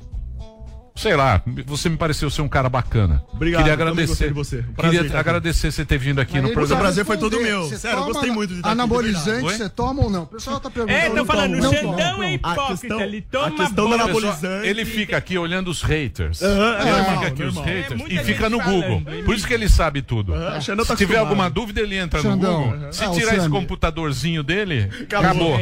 Sei lá, você me pareceu ser um cara bacana. Obrigado, queria agradecer. De você. Queria agradecer você ter vindo aqui no programa. O prazer foi todo meu. Sério, eu gostei muito de estar anabolizante, você toma ou não? O pessoal tá perguntando. Tô falando, o Xandão é hipócrita, ele toma a questão do anabolizante. Ele fica aqui olhando os haters. Ele fica aqui os haters e fica no Google. Por isso que ele sabe tudo. Se tiver alguma dúvida, ele entra no Google. Se tirar esse computadorzinho dele, acabou.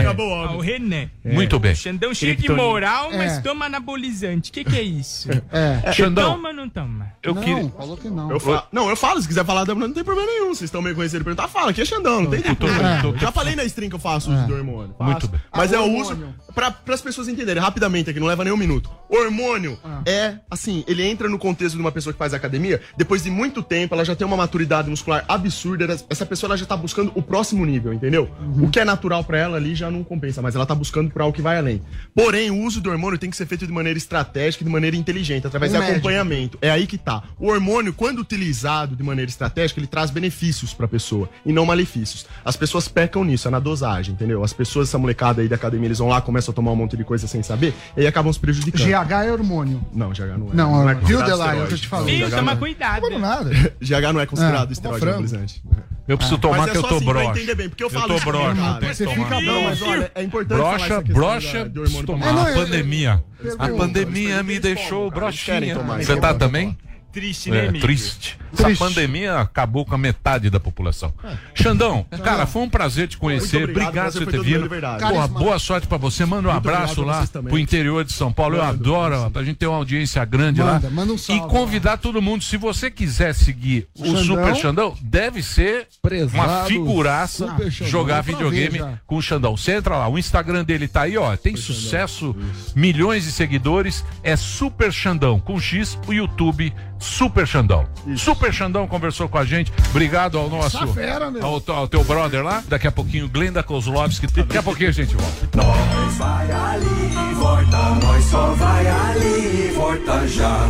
O René. Muito bem. O Xandão cheio de moral, mas toma anabolizante. O que é isso? Xandão, toma ou não toma? Falou que não. Eu falo, se quiser falar, não tem problema nenhum. Vocês estão meio conhecendo, perguntar, fala, aqui é Xandão, não tem tempo. Já falei na stream que eu faço uso do hormônio. Muito bem. Mas eu uso para as pessoas entenderem rapidamente aqui, não leva nem um minuto. O hormônio é, assim, ele entra no contexto de uma pessoa que faz academia, depois de muito tempo, ela já tem uma maturidade muscular absurda, essa pessoa ela já tá buscando o próximo nível, entendeu? O que é natural para ela ali já não compensa, mas ela tá buscando por algo que vai além. Porém, o uso do hormônio tem que ser feito de maneira estratégica, de maneira inteligente, através de acompanhamento. É aí que tá. O hormônio, quando utilizado de maneira estratégica, ele traz benefícios pra pessoa e não malefícios. As pessoas pecam nisso, é na dosagem, entendeu? As pessoas, essa molecada aí da academia, eles vão lá, começam a tomar um monte de coisa sem saber e aí acabam se prejudicando. GH é hormônio. Não, GH não é. Não é viu, Delari? Eu tô te falando. Viu, toma cuidado. Não nada. GH não é considerado esteroide anabolizante. Eu preciso tomar que eu tô broxa. Eu tô broxa, não tem que tomar. Não, mas olha, é importante broxa, tomar. A pandemia me deixou broxinha. Você tá também? Triste, né, amigo? Triste. Essa pandemia acabou com a metade da população. Xandão, cara, foi um prazer te conhecer. Obrigado por ter vindo. Porra, boa sorte pra você. Manda um abraço lá pro interior de São Paulo. Eu adoro, pra gente ter uma audiência grande lá. Manda um salve, e convidar todo mundo. Se você quiser seguir o Super Xandão, deve ser uma figuraça jogar videogame com o Xandão. Você entra lá, o Instagram dele tá aí, ó. Tem sucesso, milhões de seguidores. É Super Xandão, com X, o YouTube Super Xandão. Super Xandão conversou com a gente. Obrigado ao nosso ao teu brother lá. Daqui a pouquinho, Glenda Kozlovski. Daqui a pouquinho a gente volta. Nós vai ali e volta, nós só vai ali e volta já.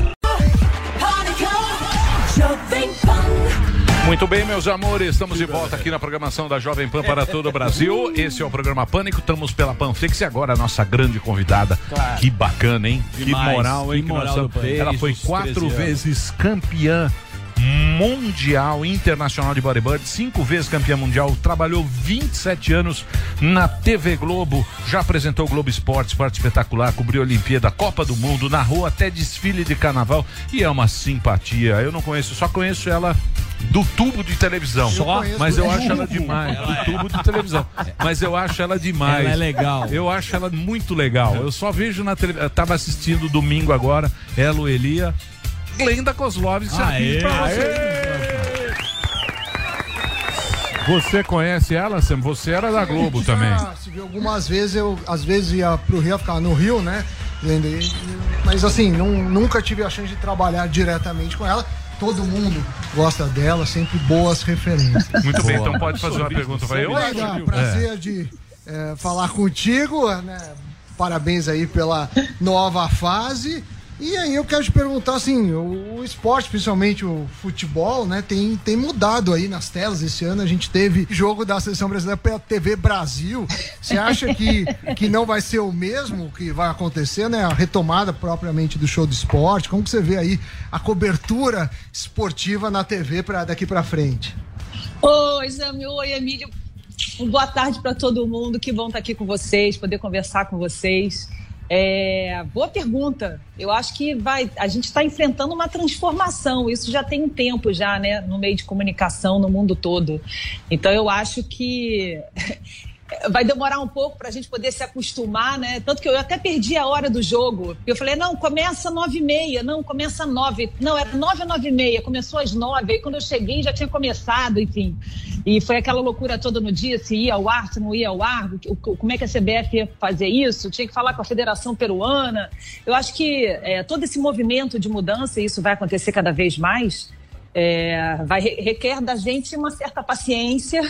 Muito bem, meus amores, estamos de volta aqui na programação da Jovem Pan para todo o Brasil. Esse é o programa Pânico, estamos pela Panflix e agora a nossa grande convidada. Claro. Que bacana, hein? Demais. Que moral, hein? Que moral ela foi 4 vezes campeã mundial, internacional de bodyboard, 5 vezes campeã mundial, trabalhou 27 anos na TV Globo, já apresentou o Globo Esporte, Parte Espetacular, cobriu a Olimpíada, Copa do Mundo, narrou até desfile de carnaval e é uma simpatia. Eu não conheço, só conheço ela do tubo de televisão. Mas eu acho ela demais. Do tubo de televisão. Mas eu acho ela demais. Ela é legal. Eu acho ela muito legal. Eu só vejo na televisão. Eu tava assistindo domingo agora, ela, o Elia. Glenda Kozlovski aqui pra você. Você conhece ela, Sam? Você era da Globo também. Se viu algumas vezes, eu às vezes ia pro Rio, ficava no Rio, né? Mas assim, nunca tive a chance de trabalhar diretamente com ela. Todo mundo gosta dela, sempre boas referências. Muito bem, então pode fazer uma pergunta para eu. Prazer de falar contigo, né? Parabéns aí pela nova fase. E aí eu quero te perguntar, assim, o esporte, principalmente o futebol, né, tem mudado aí nas telas. Esse ano a gente teve jogo da Seleção Brasileira pela TV Brasil. Você acha que não vai ser o mesmo que vai acontecer, né? A retomada propriamente do show do esporte. Como que você vê aí a cobertura esportiva na TV daqui pra frente? Oi, Zami, oi, Emílio. Boa tarde para todo mundo. Que bom estar aqui com vocês, poder conversar com vocês. Boa pergunta. Eu acho que a gente está enfrentando uma transformação. Isso já tem um tempo já, né, no meio de comunicação no mundo todo. Então eu acho que vai demorar um pouco para a gente poder se acostumar, né? Tanto que eu até perdi a hora do jogo. Eu falei, não, começa 9h30, não, começa 9. Não, era 9 a 9h30, começou às 9. Aí quando eu cheguei já tinha começado, enfim. E foi aquela loucura toda no dia, se ia ao ar, se não ia ao ar, como é que a CBF ia fazer isso, tinha que falar com a Federação Peruana. Eu acho que todo esse movimento de mudança, e isso vai acontecer cada vez mais, requer da gente uma certa paciência,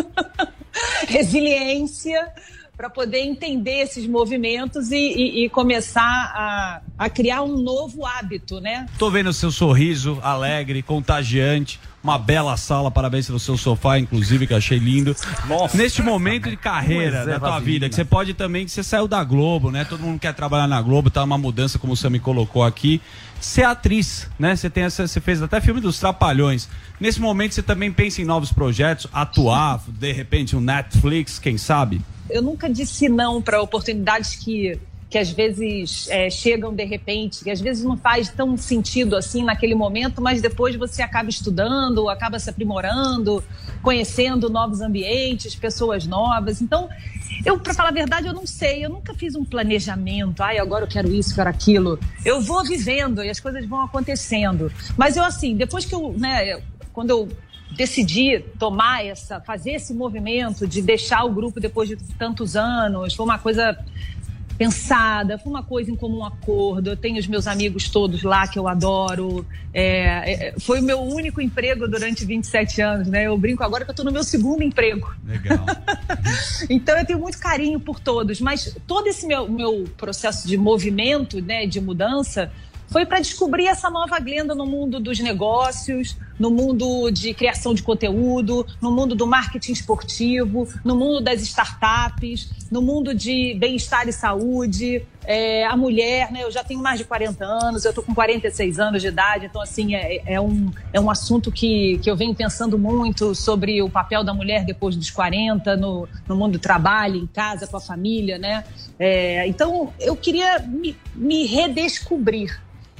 resiliência, para poder entender esses movimentos e começar a criar um novo hábito, né? Tô vendo o seu sorriso alegre, contagiante, uma bela sala, parabéns pelo seu sofá, inclusive, que eu achei lindo. Nossa. Neste momento de carreira da tua vida, que você pode também, que você saiu da Globo, né? Todo mundo quer trabalhar na Globo, tá uma mudança, como o Sam me colocou aqui. Você é atriz, né? Você fez até filme dos Trapalhões. Nesse momento você também pensa em novos projetos, atuar, de repente um Netflix, quem sabe? Eu nunca disse não para oportunidades que às vezes chegam de repente, que às vezes não faz tão sentido assim naquele momento, mas depois você acaba estudando, acaba se aprimorando, conhecendo novos ambientes, pessoas novas. Então, para falar a verdade, eu não sei, eu nunca fiz um planejamento, agora eu quero isso, quero aquilo. Eu vou vivendo e as coisas vão acontecendo. Mas eu, assim, depois que quando eu decidi fazer esse movimento de deixar o grupo depois de tantos anos, foi uma coisa pensada, foi uma coisa em comum acordo. Eu tenho os meus amigos todos lá que eu adoro. Foi o meu único emprego durante 27 anos, né? Eu brinco agora que eu estou no meu segundo emprego. Legal. Então eu tenho muito carinho por todos, mas todo esse meu processo de movimento, né, de mudança, foi para descobrir essa nova Glenda no mundo dos negócios, no mundo de criação de conteúdo, no mundo do marketing esportivo, no mundo das startups, no mundo de bem-estar e saúde. A mulher, né? Eu já tenho mais de 40 anos, eu estou com 46 anos de idade, então assim, é um assunto que eu venho pensando muito sobre o papel da mulher depois dos 40, no mundo do trabalho, em casa, com a família, né? Então eu queria me redescobrir.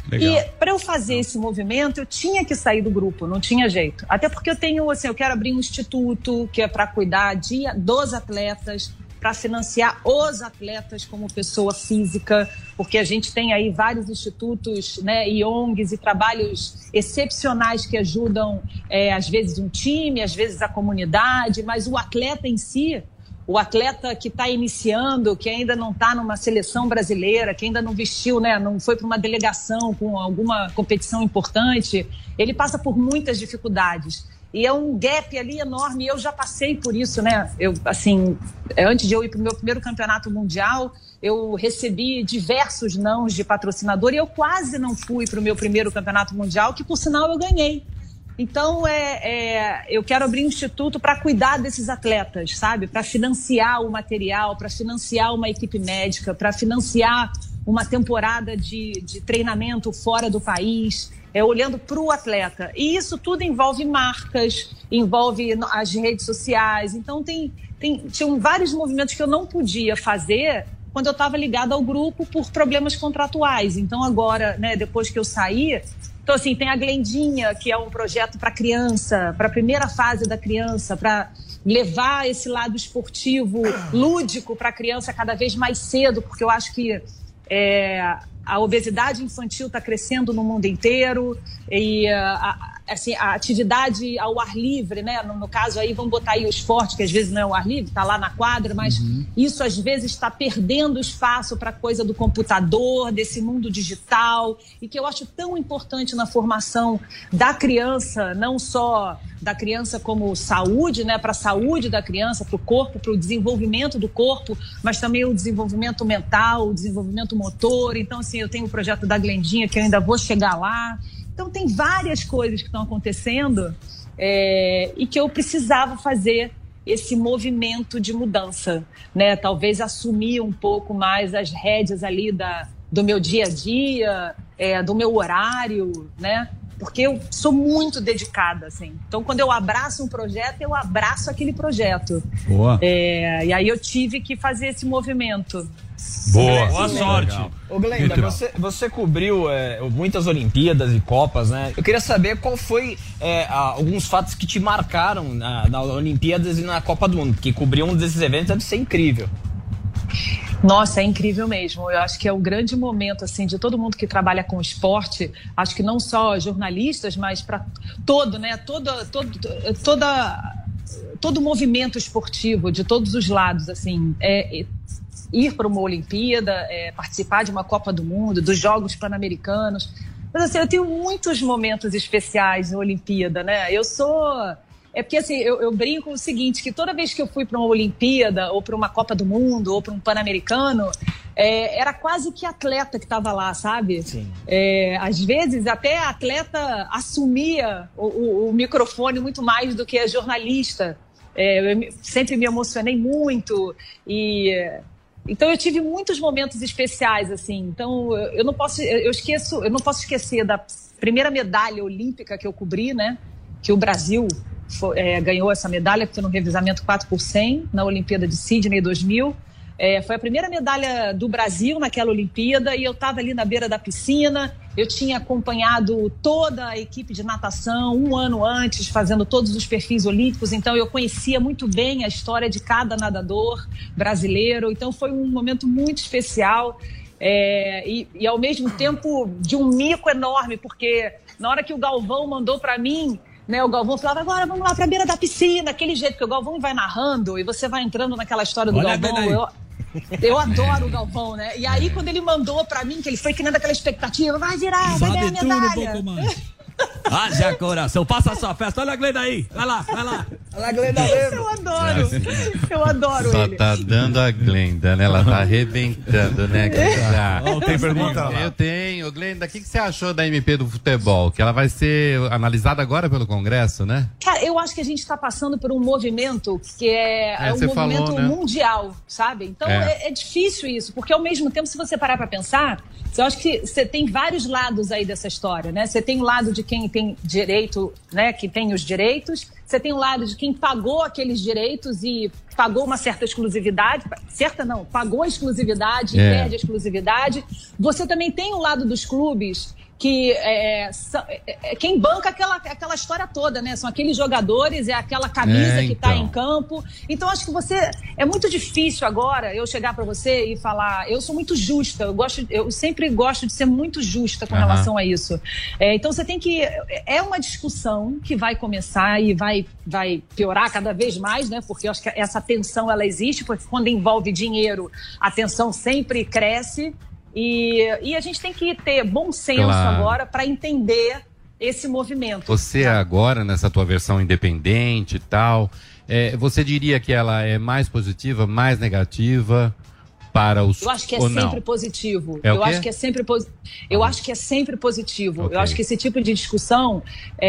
Legal. E para eu fazer esse movimento, eu tinha que sair do grupo, não tinha jeito. Até porque eu quero abrir um instituto que é para cuidar dos atletas, para financiar os atletas como pessoa física, porque a gente tem aí vários institutos, né, e ONGs e trabalhos excepcionais que ajudam, às vezes, um time, às vezes a comunidade, mas o atleta em si, o atleta que está iniciando, que ainda não está numa seleção brasileira, que ainda não vestiu, né, não foi para uma delegação com alguma competição importante, ele passa por muitas dificuldades. E é um gap ali enorme, e eu já passei por isso, né? Antes de eu ir para o meu primeiro campeonato mundial, eu recebi diversos nãos de patrocinador e eu quase não fui para o meu primeiro campeonato mundial, que por sinal eu ganhei. Então, eu quero abrir um instituto para cuidar desses atletas, sabe? Para financiar o material, para financiar uma equipe médica, para financiar uma temporada de treinamento fora do país, olhando para o atleta. E isso tudo envolve marcas, envolve as redes sociais. Então, tinham vários movimentos que eu não podia fazer quando eu estava ligada ao grupo por problemas contratuais. Então, agora, né, depois que eu saí... Então, assim, tem a Glendinha, que é um projeto para criança, para a primeira fase da criança, para levar esse lado esportivo, lúdico para a criança cada vez mais cedo, porque eu acho que a obesidade infantil está crescendo no mundo inteiro e a atividade ao ar livre, né? No caso aí, vamos botar aí o esporte, que às vezes não é o ar livre, está lá na quadra, mas isso às vezes está perdendo espaço para a coisa do computador, desse mundo digital, e que eu acho tão importante na formação da criança, não só da criança como saúde, né? Para a saúde da criança, para o corpo, para o desenvolvimento do corpo, mas também o desenvolvimento mental, o desenvolvimento motor. Então, assim, eu tenho o projeto da Glendinha, que eu ainda vou chegar lá. Então, tem várias coisas que estão acontecendo e que eu precisava fazer esse movimento de mudança, né? Talvez assumir um pouco mais as rédeas ali do meu dia a dia, do meu horário, né? Porque eu sou muito dedicada, assim. Então, quando eu abraço um projeto, eu abraço aquele projeto. Boa. E aí eu tive que fazer esse movimento. Boa sorte. Ô Glenda, você cobriu muitas Olimpíadas e Copas, né? Eu queria saber qual foi alguns fatos que te marcaram na Olimpíadas e na Copa do Mundo, porque cobrir um desses eventos deve ser incrível. Nossa, é incrível mesmo. Eu acho que é o grande momento, assim, de todo mundo que trabalha com esporte. Acho que não só jornalistas, mas para todo, né? Todo movimento esportivo, de todos os lados, assim, ir para uma Olimpíada, participar de uma Copa do Mundo, dos Jogos Pan-Americanos. Mas, assim, eu tenho muitos momentos especiais na Olimpíada, né? Porque, assim, eu brinco o seguinte, que toda vez que eu fui para uma Olimpíada, ou para uma Copa do Mundo, ou para um Pan-Americano, era quase que atleta que estava lá, sabe? Sim. Às vezes, até a atleta assumia o microfone muito mais do que a jornalista. Eu sempre me emocionei muito Então, eu tive muitos momentos especiais, assim. Então, eu não posso esquecer da primeira medalha olímpica que eu cobri, né? Que o Brasil ganhou essa medalha, que foi no revezamento 4x100, na Olimpíada de Sydney 2000. Foi a primeira medalha do Brasil naquela Olimpíada e eu estava ali na beira da piscina. Eu tinha acompanhado toda a equipe de natação um ano antes, fazendo todos os perfis olímpicos. Então, eu conhecia muito bem a história de cada nadador brasileiro. Então, foi um momento muito especial e ao mesmo tempo, de um mico enorme, porque na hora que o Galvão mandou para mim, né, o Galvão falava, agora vamos lá para a beira da piscina, aquele jeito que o Galvão vai narrando e você vai entrando naquela história do Galvão. Eu adoro o Galvão, né? E aí, quando ele mandou pra mim, que ele foi criando aquela expectativa, vai virar, vai ganhar a medalha. Um pouco mais. Haja coração, passa a sua festa. Olha a Glenda aí, vai lá. Olha a Glenda aí. Eu adoro Só ele. tá dando a Glenda, né? Ela tá arrebentando, né, Glenda? Tem pergunta lá. Eu tenho. Glenda, o que você achou da MP do futebol? Que ela vai ser analisada agora pelo Congresso, né? Cara, eu acho que a gente tá passando por um movimento que é um movimento mundial, sabe? Então é difícil isso, porque ao mesmo tempo, se você parar pra pensar, eu acho que você tem vários lados aí dessa história, né? Você tem o lado de quem tem direito, né? Que tem os direitos. Você tem o lado de quem pagou aqueles direitos e pagou uma certa exclusividade. Certa não, pagou a exclusividade e perde a exclusividade. Você também tem o lado dos clubes que quem banca aquela história toda, né? São aqueles jogadores, é aquela camisa que está em campo. Então, acho que é muito difícil agora eu chegar para você e falar, eu sou muito justa, eu sempre gosto de ser muito justa com relação a isso. Então, você tem que... É uma discussão que vai começar e vai piorar cada vez mais, né? Porque eu acho que essa tensão, ela existe, porque quando envolve dinheiro, a tensão sempre cresce. E a gente tem que ter bom senso agora para entender esse movimento. Você agora, nessa tua versão independente e tal, você diria que ela é mais positiva, mais negativa para os... Eu acho que é sempre positivo. Eu acho que é sempre positivo. Eu acho que esse tipo de discussão,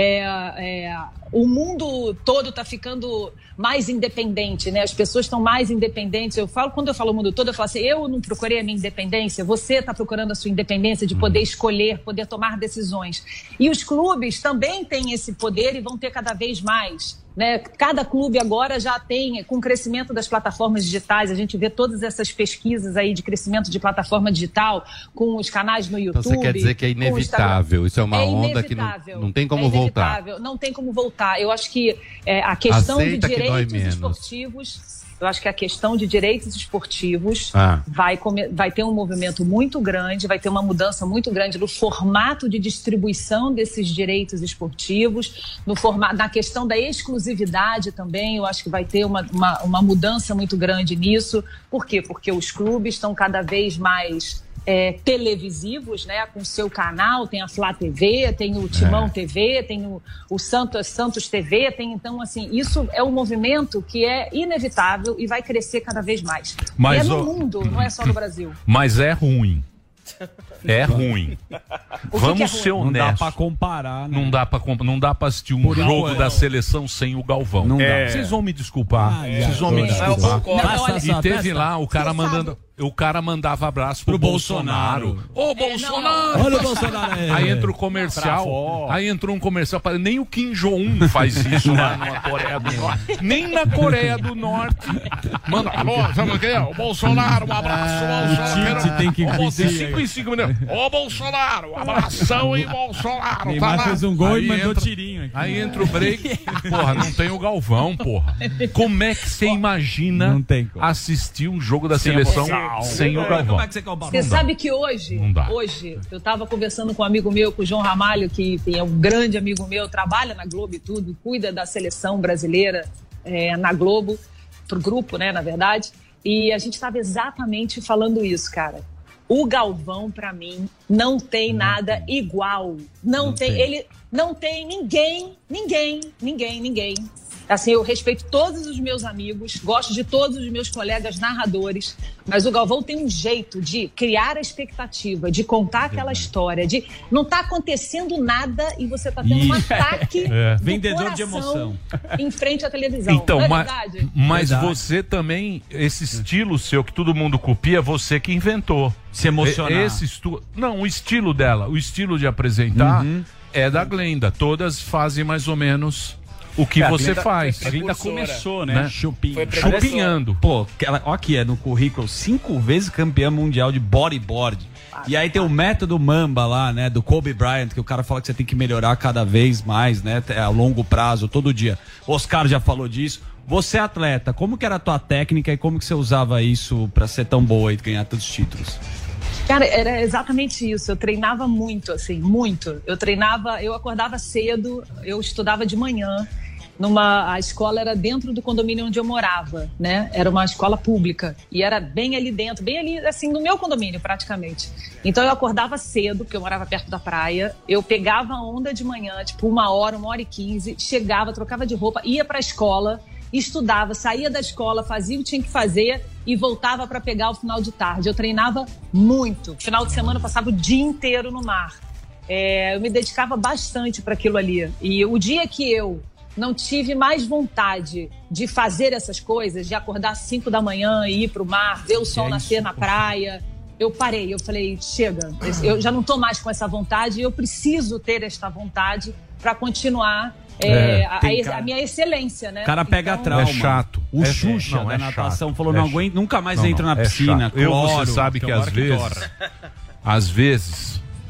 o mundo todo está ficando mais independente, né? As pessoas estão mais independentes. Quando eu falo o mundo todo, eu falo assim, eu não procurei a minha independência, você está procurando a sua independência de poder escolher, poder tomar decisões. E os clubes também têm esse poder e vão ter cada vez mais. Né? Cada clube agora já tem, com o crescimento das plataformas digitais, a gente vê todas essas pesquisas aí de crescimento de plataforma digital, com os canais no YouTube. Então você quer dizer que é inevitável, isso é uma onda que não tem como voltar. Não tem como voltar. Eu acho que a questão de direitos esportivos... Eu acho que a questão de direitos esportivos vai ter um movimento muito grande, vai ter uma mudança muito grande no formato de distribuição desses direitos esportivos, na questão da exclusividade também, eu acho que vai ter uma mudança muito grande nisso. Por quê? Porque os clubes estão cada vez mais... televisivos, né, com seu canal, tem a Flá TV, tem o Timão TV, tem o Santos TV, então assim, isso é um movimento que é inevitável e vai crescer cada vez mais. Mas, no mundo, não é só no Brasil. Mas é ruim. É ruim. Vamos ser honestos. Não dá pra comparar, né? Não dá pra assistir um jogo da seleção sem o Galvão. Não dá. Vocês vão me desculpar. Vocês vão me desculpar. E teve lá o cara mandando... O cara mandava abraço pro Bolsonaro. Ô, Bolsonaro! Olha o Bolsonaro aí. Aí entra o comercial. Aí entrou um comercial. Nem o Kim Jong-un faz isso lá na Coreia do Norte. Nem na Coreia do Norte. Manda, alô, vamos aqui, o Bolsonaro, um abraço, Bolsonaro. Tem que de 5 em 5 minutos. Ô, Bolsonaro, abração aí, Bolsonaro. Neymar fez um gol e mandou tirinho aqui. Aí entra o break. Porra, não tem o Galvão, porra. Como é que você imagina assistir um jogo da seleção sem o Galvão? Como é que você quer o Balão? Você sabe que hoje eu estava conversando com um amigo meu, com o João Ramalho, que é um grande amigo meu, trabalha na Globo e tudo, cuida da seleção brasileira na Globo, pro grupo, né, na verdade, e a gente estava exatamente falando isso, cara. O Galvão, pra mim, não tem nada igual. Não tem. Ele não tem ninguém. Assim, eu respeito todos os meus amigos, gosto de todos os meus colegas narradores, mas o Galvão tem um jeito de criar a expectativa, de contar aquela história, de não tá acontecendo nada e você tá tendo um ataque do vendedor de emoção em frente à televisão. Então, não é verdade? Mas você também, esse estilo seu que todo mundo copia, você que inventou. Se emocionar. Não, o estilo dela, o estilo de apresentar é da Glenda. Todas fazem mais ou menos o que você faz. A Glenda começou, né? Chupinhando. Pô, ó aqui, no currículo, 5 vezes campeã mundial de bodyboard. E aí tem o método Mamba lá, né? Do Kobe Bryant, que o cara fala que você tem que melhorar cada vez mais, né? A longo prazo, todo dia. O Oscar já falou disso. Você é atleta, como que era a tua técnica e como que você usava isso pra ser tão boa e ganhar tantos títulos? Cara, era exatamente isso. Eu treinava muito, assim, muito. Eu acordava cedo, eu estudava de manhã. A escola era dentro do condomínio onde eu morava, né? Era uma escola pública e era bem ali dentro, bem ali, assim, no meu condomínio praticamente. Então eu acordava cedo, porque eu morava perto da praia, eu pegava a onda de manhã, tipo 1h e 15, trocava de roupa, ia pra escola, estudava, saía da escola, fazia o que tinha que fazer e voltava para pegar o final de tarde. Eu treinava muito. Final de semana eu passava o dia inteiro no mar. Eu me dedicava bastante para aquilo ali. E o dia que eu não tive mais vontade de fazer essas coisas, de acordar às 5 da manhã e ir pro mar, ver o sol nascer na praia, eu parei. Eu falei, chega, eu já não tô mais com essa vontade e eu preciso ter esta vontade para continuar a minha excelência, né? O cara pega trauma. É chato. O Xuxa da natação falou, não aguento, nunca mais entra na piscina. Você sabe que às vezes,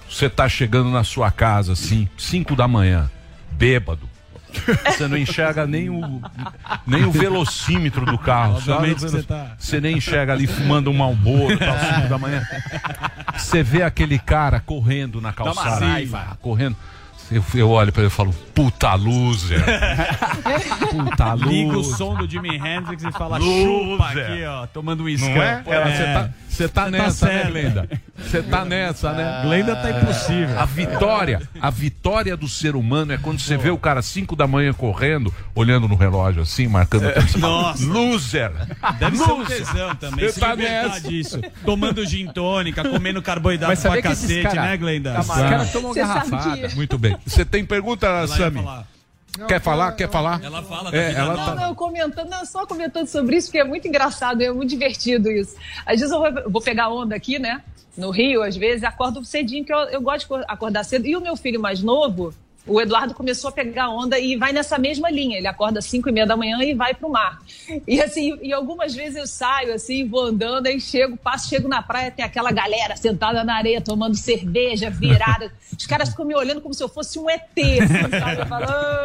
você tá chegando na sua casa, assim, 5 da manhã, bêbado. Você não enxerga nem o velocímetro do carro. Você nem enxerga ali fumando um Marlboro, tal, 5 da manhã. Você vê aquele cara correndo na calçada, correndo. Eu olho pra ele e falo, puta loser. Puta loser. Liga o som do Jimi Hendrix e fala, chupa aqui, ó, tomando um iscão. Não é? Você tá nessa, né, Glenda? Você tá nessa, né? Glenda tá impossível. A vitória do ser humano é quando você vê o cara 5 da manhã correndo, olhando no relógio assim, marcando o tempo. Nossa. Loser. Deve ser um tesão também. Você tá nessa disso. Tomando gin tônica, comendo carboidrato pra cacete, né, Glenda? Os caras tomam garrafada. Muito bem. Você tem pergunta, Sami? Quer falar? Ela fala só comentando sobre isso, porque é muito engraçado, é muito divertido isso. Às vezes eu vou pegar onda aqui, né? No Rio, às vezes, acordo cedinho, que eu gosto de acordar cedo. E o meu filho mais novo, o Eduardo, começou a pegar onda e vai nessa mesma linha. Ele acorda às 5:30 da manhã e vai pro mar. E assim, e algumas vezes eu saio assim, vou andando, aí chego na praia, tem aquela galera sentada na areia, tomando cerveja, virada. Os caras ficam me olhando como se eu fosse um ET, assim, sabe? Eu falo...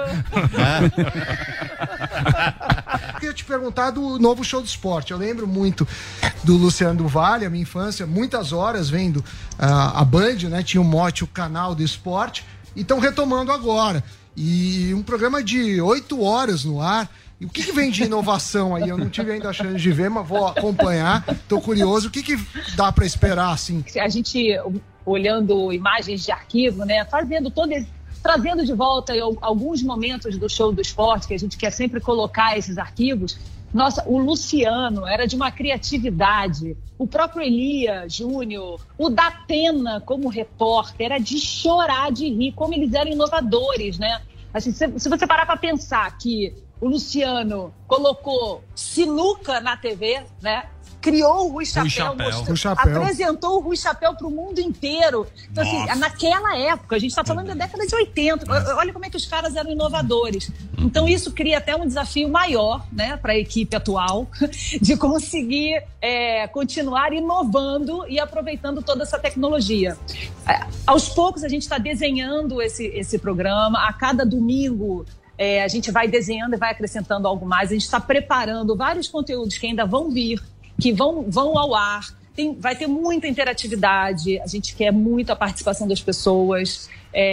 Eu queria te perguntar do novo show do esporte. Eu lembro muito do Luciano do Vale, a minha infância, muitas horas vendo a Band, né? Tinha o mote, o canal do esporte. E estão retomando agora. E um programa de 8 horas no ar. E o que vem de inovação aí? Eu não tive ainda a chance de ver, mas vou acompanhar. Estou curioso. O que dá para esperar, assim? A gente, olhando imagens de arquivo, né? Trazendo de volta alguns momentos do show do esporte, que a gente quer sempre colocar esses arquivos. Nossa, o Luciano era de uma criatividade. O próprio Elia Júnior, o Datena como repórter, era de chorar, de rir, como eles eram inovadores, né? Assim, se você parar para pensar que o Luciano colocou sinuca na TV, né? Criou o Rui Chapéu. Apresentou o Rui Chapéu para o mundo inteiro. Então, assim, naquela época, a gente está falando da década de 80, olha como é que os caras eram inovadores. Então, isso cria até um desafio maior, né, para a equipe atual, de conseguir continuar inovando e aproveitando toda essa tecnologia. Aos poucos, a gente está desenhando esse programa. A cada domingo, a gente vai desenhando e vai acrescentando algo mais. A gente está preparando vários conteúdos que ainda vão vir, que vão ao ar. Vai ter muita interatividade, a gente quer muito a participação das pessoas,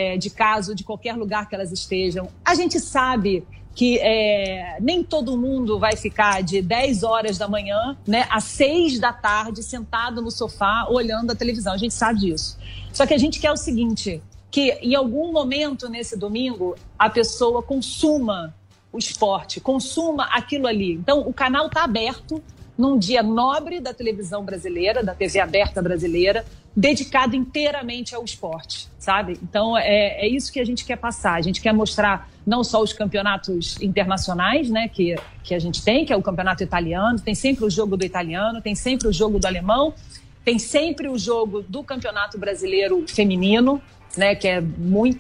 de qualquer lugar que elas estejam. A gente sabe que nem todo mundo vai ficar de 10 horas da manhã, né, às 6 da tarde, sentado no sofá, olhando a televisão. A gente sabe disso. Só que a gente quer o seguinte, que em algum momento nesse domingo, a pessoa consuma o esporte, consuma aquilo ali. Então, o canal está aberto, num dia nobre da televisão brasileira, da TV aberta brasileira, dedicado inteiramente ao esporte, sabe? Então, é isso que a gente quer passar. A gente quer mostrar não só os campeonatos internacionais, né, que a gente tem, que é o campeonato italiano, tem sempre o jogo do italiano, tem sempre o jogo do alemão, tem sempre o jogo do campeonato brasileiro feminino, né, que é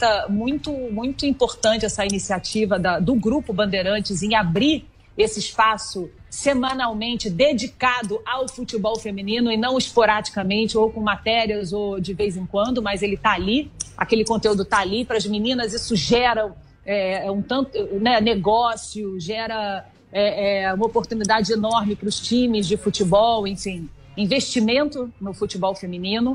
muito importante essa iniciativa do Grupo Bandeirantes em abrir esse espaço semanalmente dedicado ao futebol feminino e não esporadicamente ou com matérias ou de vez em quando, mas ele está ali, aquele conteúdo está ali para as meninas. Isso gera um tanto, né, negócio, gera uma oportunidade enorme para os times de futebol, enfim, investimento no futebol feminino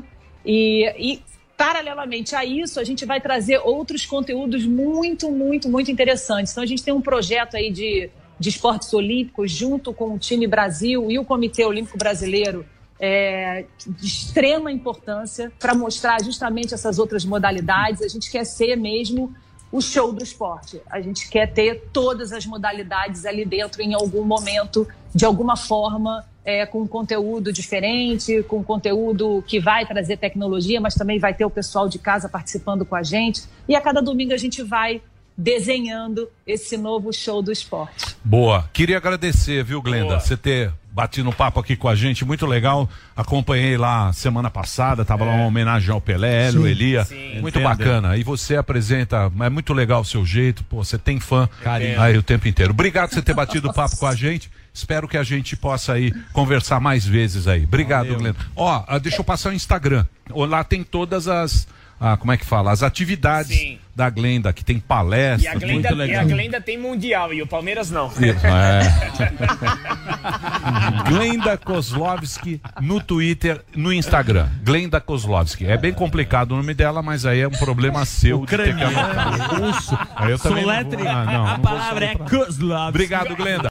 e paralelamente a isso, a gente vai trazer outros conteúdos muito interessantes. Então, a gente tem um projeto aí de esportes olímpicos junto com o time Brasil e o Comitê Olímpico Brasileiro de extrema importância para mostrar justamente essas outras modalidades. A gente quer ser mesmo o show do esporte. A gente quer ter todas as modalidades ali dentro em algum momento, de alguma forma, com conteúdo diferente, com conteúdo que vai trazer tecnologia, mas também vai ter o pessoal de casa participando com a gente. E a cada domingo a gente vai desenhando esse novo show do esporte. Boa. Queria agradecer, viu, Glenda, você ter batido um papo aqui com a gente, muito legal. Acompanhei lá semana passada, tava lá uma homenagem ao Pelé, Hélio, Elia, muito bacana. E você apresenta, é muito legal o seu jeito, pô, você tem fã aí o tempo inteiro. Obrigado por você ter batido papo com a gente. Espero que a gente possa aí conversar mais vezes aí. Obrigado, Glenda. Ó, deixa eu passar o Instagram. Lá tem todas as como é que fala? As atividades da Glenda, que tem palestras. E a Glenda tem Mundial e o Palmeiras não. Isso, Glenda Kozlovski no Twitter, no Instagram. Glenda Kozlovski. É bem complicado o nome dela, mas aí é um problema seu. Ucraniano. Russo. Aí eu também a palavra é Kozlovski. Obrigado, Glenda.